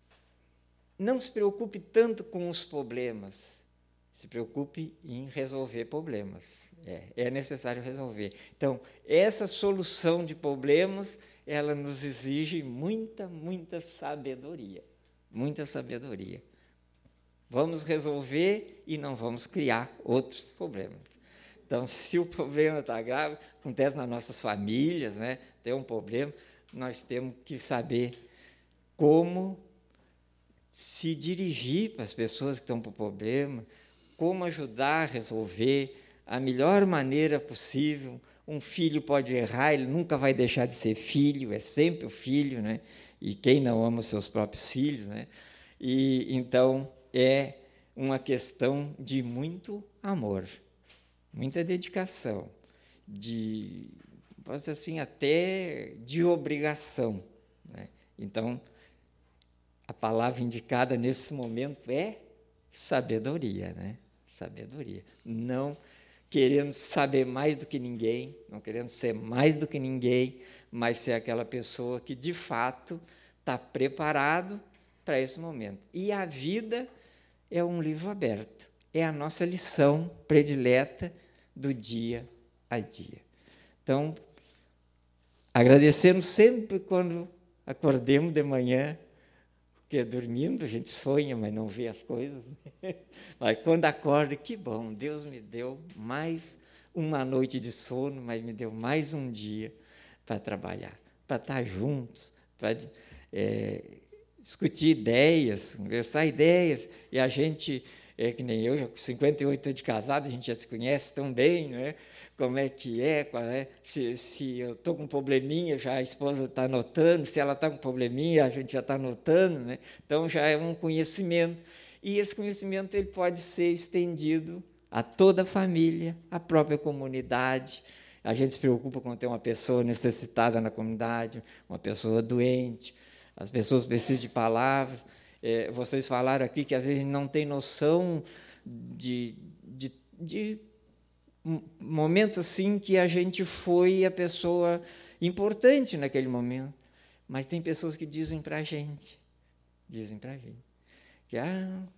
não se preocupe tanto com os problemas, se preocupe em resolver problemas. É, é necessário resolver. Então, essa solução de problemas, ela nos exige muita, muita sabedoria. Muita sabedoria. Vamos resolver e não vamos criar outros problemas. Então, se o problema está grave, acontece nas nossas famílias, né, tem um problema, nós temos que saber como se dirigir para as pessoas que estão com problema, como ajudar a resolver a melhor maneira possível. Um filho pode errar, ele nunca vai deixar de ser filho, é sempre o filho, né? E quem não ama os seus próprios filhos, né? E, então, é uma questão de muito amor, muita dedicação, de, pode ser assim, até de obrigação, né? Então, a palavra indicada nesse momento é sabedoria, né? Sabedoria. Não querendo saber mais do que ninguém, não querendo ser mais do que ninguém, mas ser aquela pessoa que, de fato, está preparado para esse momento. E a vida é um livro aberto, é a nossa lição predileta do dia a dia. Então, agradecemos sempre quando acordemos de manhã, porque dormindo a gente sonha, mas não vê as coisas. Mas quando acorda, que bom, Deus me deu mais uma noite de sono, mas me deu mais um dia para trabalhar, para estar juntos, para é, discutir ideias, conversar ideias. E a gente, é que nem eu, já com cinquenta e oito anos de casado, a gente já se conhece tão bem, não é? Como é que é, qual é, se, se eu estou com um probleminha, já a esposa está anotando, se ela está com um probleminha, a gente já está anotando, né? Então, já é um conhecimento. E esse conhecimento ele pode ser estendido a toda a família, à própria comunidade. A gente se preocupa quando tem uma pessoa necessitada na comunidade, uma pessoa doente, as pessoas precisam de palavras. É, vocês falaram aqui que, às vezes, não tem noção de... de, de momentos assim que a gente foi a pessoa importante naquele momento, mas tem pessoas que dizem para a gente, dizem para a gente, que ah,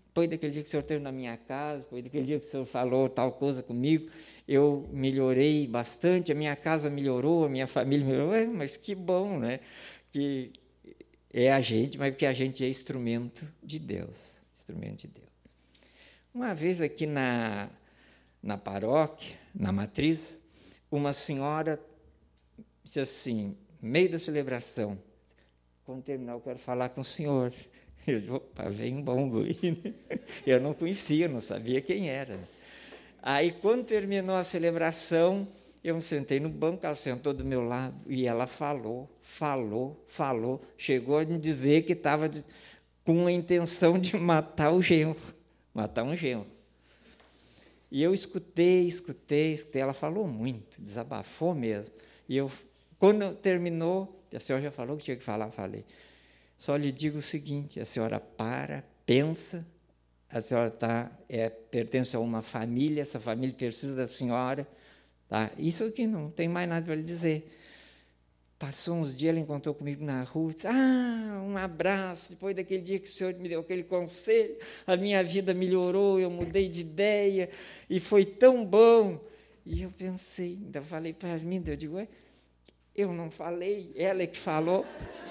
depois daquele dia que o senhor esteve na minha casa, depois daquele dia que o senhor falou tal coisa comigo, eu melhorei bastante, a minha casa melhorou, a minha família melhorou. É, mas que bom, né? Que é a gente, mas porque a gente é instrumento de Deus, instrumento de Deus. Uma vez aqui na, na paróquia, na matriz, uma senhora disse assim, no meio da celebração, quando terminar eu quero falar com o senhor. Eu disse, opa, vem um bom guri. Eu não conhecia, não sabia quem era. Aí, quando terminou a celebração, eu me sentei no banco, ela sentou do meu lado, e ela falou, falou, falou, chegou a me dizer que estava com a intenção de matar o genro, matar um genro. E eu escutei, escutei, escutei, ela falou muito, desabafou mesmo. E eu, quando terminou, a senhora já falou que tinha que falar, falei. Só lhe digo o seguinte, a senhora para, pensa, a senhora tá, é, pertence a uma família, essa família precisa da senhora. Tá? Isso aqui não tem mais nada para lhe dizer. Passou uns dias, ela encontrou comigo na rua, disse, ah, um abraço, depois daquele dia que o senhor me deu aquele conselho, a minha vida melhorou, eu mudei de ideia, e foi tão bom. E eu pensei, ainda falei para mim, eu digo, eu não falei, ela é que falou.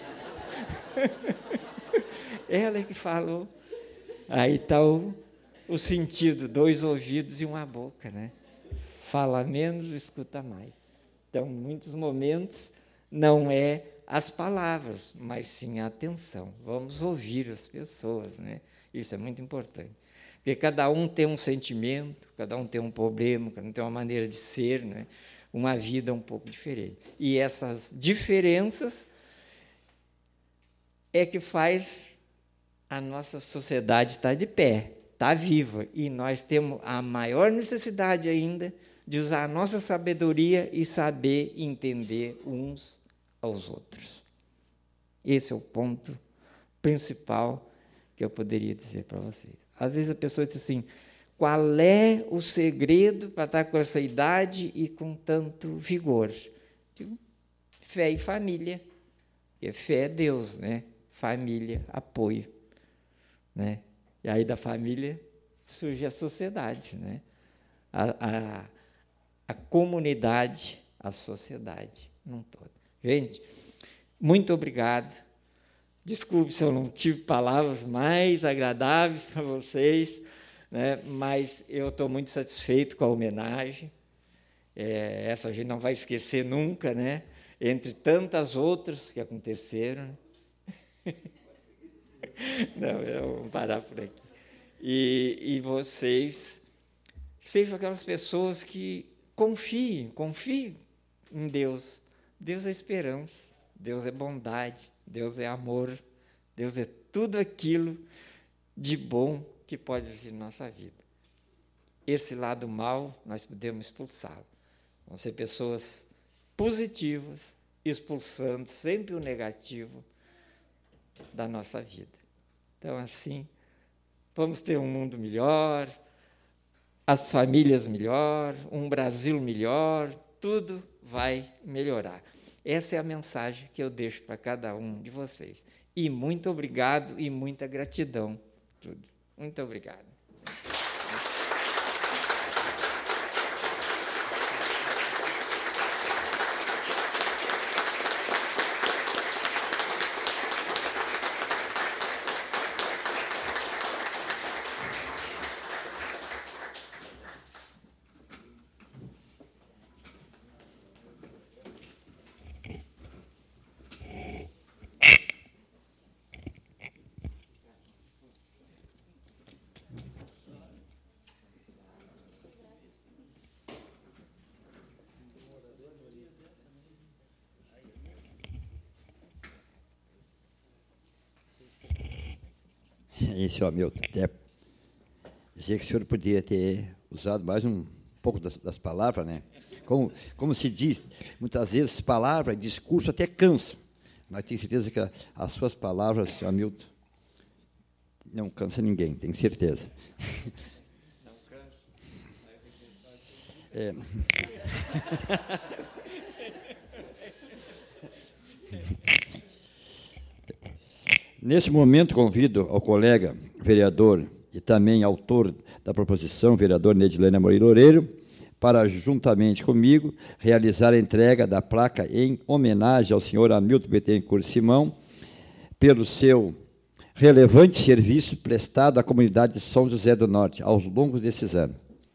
Ela é que falou. Aí está o, o sentido, dois ouvidos e uma boca, né? Fala menos, escuta mais. Então, em muitos momentos, não é as palavras, mas sim a atenção. Vamos ouvir as pessoas, né? Isso é muito importante. Porque cada um tem um sentimento, cada um tem um problema, cada um tem uma maneira de ser, né? Uma vida um pouco diferente. E essas diferenças é que faz a nossa sociedade estar de pé, estar viva. E nós temos a maior necessidade ainda de usar a nossa sabedoria e saber entender uns aos outros. Esse é o ponto principal que eu poderia dizer para vocês. Às vezes a pessoa diz assim, qual é o segredo para estar com essa idade e com tanto vigor? Digo, fé e família. Porque fé é Deus, né? Família, apoio. Né? E aí da família surge a sociedade, né? a, a, a comunidade, a sociedade num todo. Gente, muito obrigado. Desculpe se eu não tive palavras mais agradáveis para vocês, né? Mas eu estou muito satisfeito com a homenagem. É, essa a gente não vai esquecer nunca, né? Entre tantas outras que aconteceram. Não, eu vou parar por aqui. E, e vocês sejam aquelas pessoas que confiem, confiem em Deus. Deus é esperança, Deus é bondade, Deus é amor, Deus é tudo aquilo de bom que pode existir na nossa vida. Esse lado mal, nós podemos expulsá-lo. Vão ser pessoas positivas, expulsando sempre o negativo da nossa vida. Então, assim, vamos ter um mundo melhor, as famílias melhor, um Brasil melhor, tudo vai melhorar. Essa é a mensagem que eu deixo para cada um de vocês. E muito obrigado e muita gratidão. Tudo. Muito obrigado. Isso, ó, meu, até dizer que o senhor poderia ter usado mais um pouco das, das palavras, né? Como, como se diz, muitas vezes palavras, discurso até cansa, mas tenho certeza que a, as suas palavras, Hamilton, não cansa ninguém, tenho certeza. Não cansa. É. Neste momento, convido ao colega vereador e também autor da proposição, vereador Nedilene Amorim Loureiro, para, juntamente comigo, realizar a entrega da placa em homenagem ao senhor Hamilton Bittencourt Simão, pelo seu relevante serviço prestado à comunidade de São José do Norte, ao longo desses anos.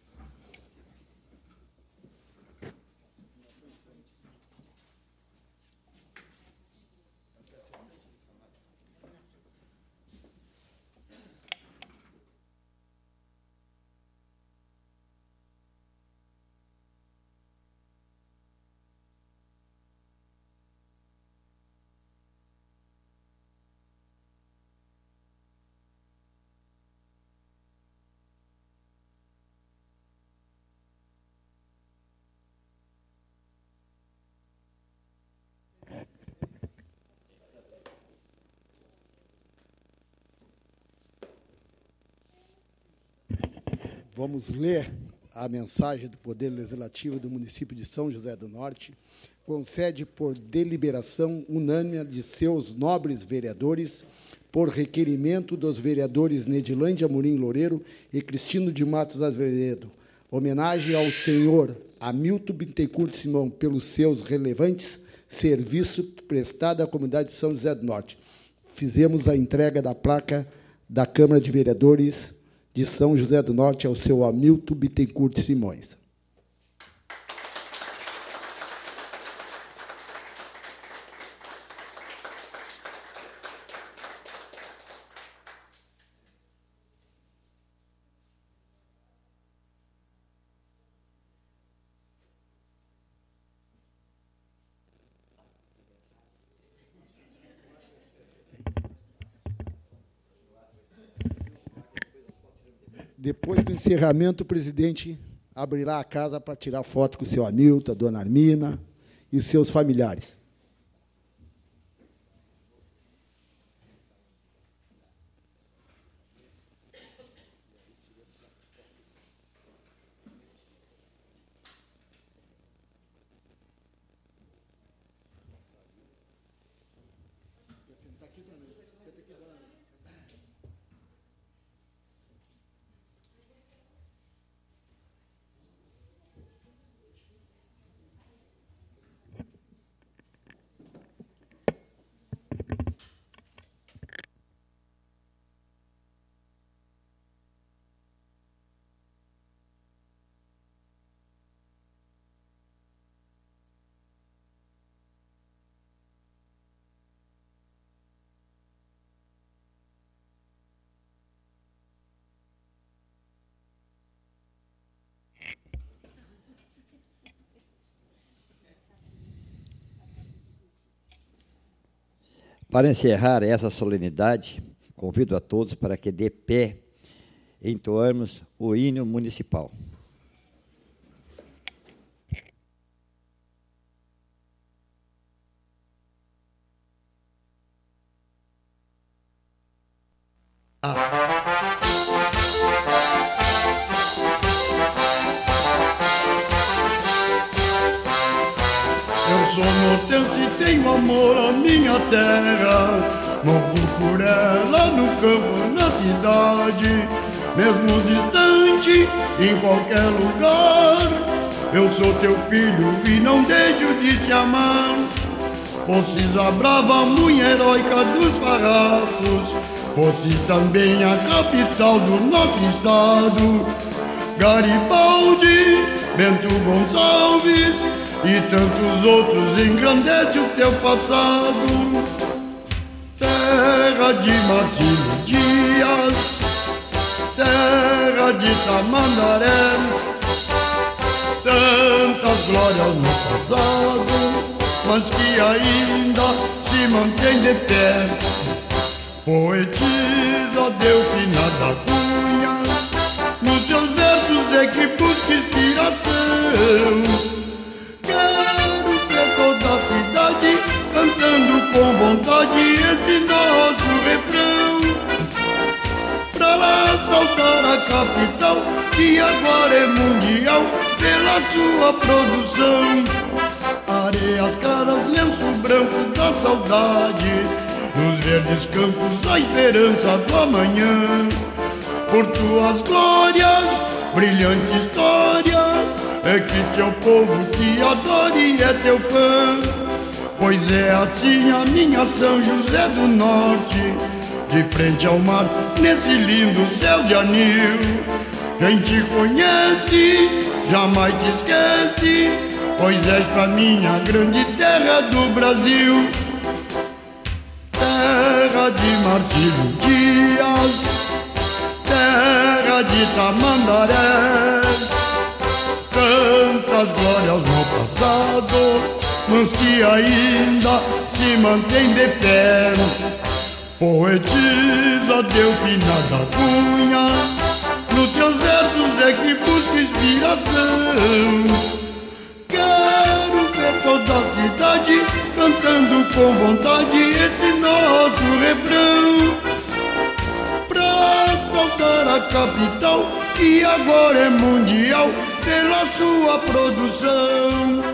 Vamos ler a mensagem do Poder Legislativo do município de São José do Norte. Concede por deliberação unânime de seus nobres vereadores, por requerimento dos vereadores Nedilene Amorim Loureiro e Cristino de Matos Azevedo, homenagem ao senhor Hamilton Bittencourt Simão pelos seus relevantes serviços prestados à comunidade de São José do Norte. Fizemos a entrega da placa da Câmara de Vereadores de São José do Norte ao seu Hamilton Bittencourt Simões. Depois do encerramento, o presidente abrirá a casa para tirar foto com o seu Hamilton, a dona Armina e os seus familiares. Para encerrar essa solenidade, convido a todos para que de pé entoarmos o hino municipal. Eu sou nortense e tenho amor à minha terra, morro por ela no campo, na cidade, mesmo distante, em qualquer lugar. Eu sou teu filho e não deixo de te amar. Fosses a brava mulher heróica dos farrapos, fosses também a capital do nosso estado. Garibaldi, Bento Gonçalves e tantos outros engrandece o teu passado. Terra de Marcílio Dias, terra de Tamandaré, tantas glórias no passado, mas que ainda se mantém de pé. Poetisa Delfina da Cunha, nos teus versos é que busca inspiração. Quero ver toda a cidade cantando com vontade esse nosso refrão, pra lá saltar a capital, que agora é mundial pela sua produção. Areias claras, lenço branco da saudade, nos verdes campos a esperança do amanhã. por tuas glórias, brilhante história, é que teu povo te adora e é teu fã. Pois é assim a minha São José do Norte, de frente ao mar, nesse lindo céu de anil. Quem te conhece jamais te esquece, pois és pra mim a grande terra do Brasil. Terra de Marcílio Dias, terra de Tamandaré, tantas glórias no passado, mas que ainda se mantém de pé. Poetiza Delfina da Cunha, nos teus versos é que busca inspiração. Quero ver toda a cidade cantando com vontade esse nosso refrão, pra saltar a capital, que agora é mundial, pela sua produção.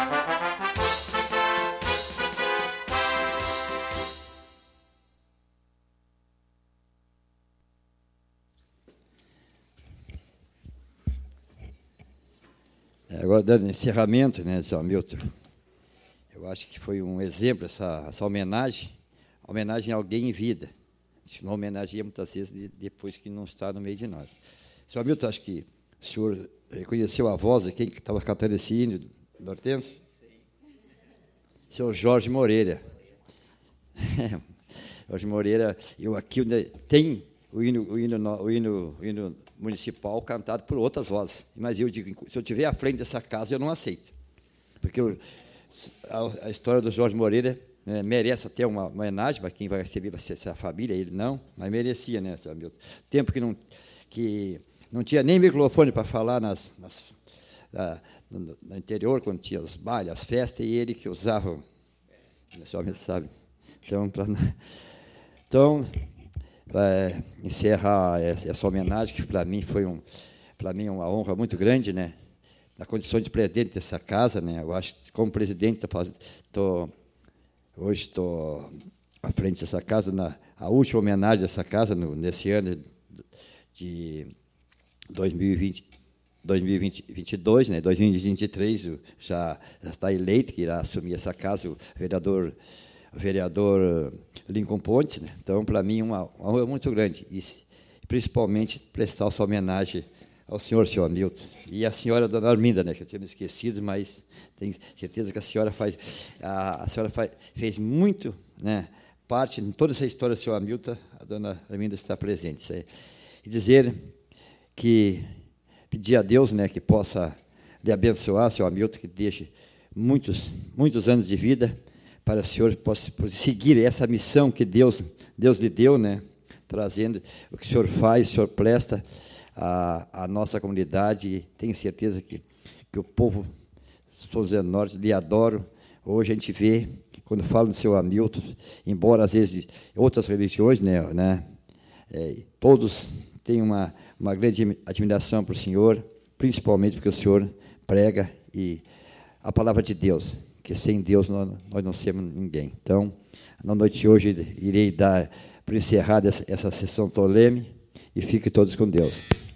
Agora, dando encerramento, né, seu Hamilton, eu acho que foi um exemplo essa, essa homenagem, homenagem a alguém em vida. A gente não homenageia muitas vezes de, depois que não está no meio de nós. Seu Hamilton, acho que o senhor reconheceu a voz de quem estava cantando esse hino do Hortêncio? Seu Jorge Moreira. Jorge Moreira, eu aqui tem o hino, o hino, o hino, o hino municipal cantado por outras vozes. Mas eu digo, se eu estiver à frente dessa casa, eu não aceito. Porque eu, a, a história do Jorge Moreira é, merece até uma homenagem, para quem vai receber vai ser a família, ele não, mas merecia, né, seu Hamilton? Tempo que não, que não tinha nem microfone para falar nas, nas, na, no, no interior, quando tinha os bailes, as festas, e ele que usava, o senhor sabe. Então, pra, então para encerrar essa homenagem, que para mim foi um, para mim uma honra muito grande, né? Na condição de presidente dessa casa, né? Eu acho que como presidente tô, hoje estou à frente dessa casa, na a última homenagem dessa casa no, nesse ano de dois mil e vinte, dois mil e vinte e dois, né? dois mil e vinte e três já, já está eleito que irá assumir essa casa o vereador o vereador Lincoln Pontes, né? Então, para mim, uma honra muito grande, e principalmente prestar essa homenagem ao senhor, senhor Hamilton, e à senhora dona Arminda, né, que eu tinha me esquecido, mas tenho certeza que a senhora faz, a, a senhora faz, fez muito, né, parte em toda essa história do senhor Hamilton, a dona Arminda está presente. E dizer que, pedir a Deus, né, que possa lhe abençoar, senhor Hamilton, que deixe muitos, muitos anos de vida, para o senhor possa seguir essa missão que Deus, Deus lhe deu, né? Trazendo o que o senhor faz, o senhor presta à, à nossa comunidade, e tenho certeza que, que o povo de São José do Norte lhe adora. Hoje a gente vê, quando fala do seu Hamilton, embora às vezes de outras religiões, né, né, é, todos têm uma, uma grande admiração para o senhor, principalmente porque o senhor prega e a palavra de Deus, que sem Deus nós, nós não somos ninguém. Então, na noite de hoje, irei dar, por encerrada essa, essa sessão solene, e fiquem todos com Deus.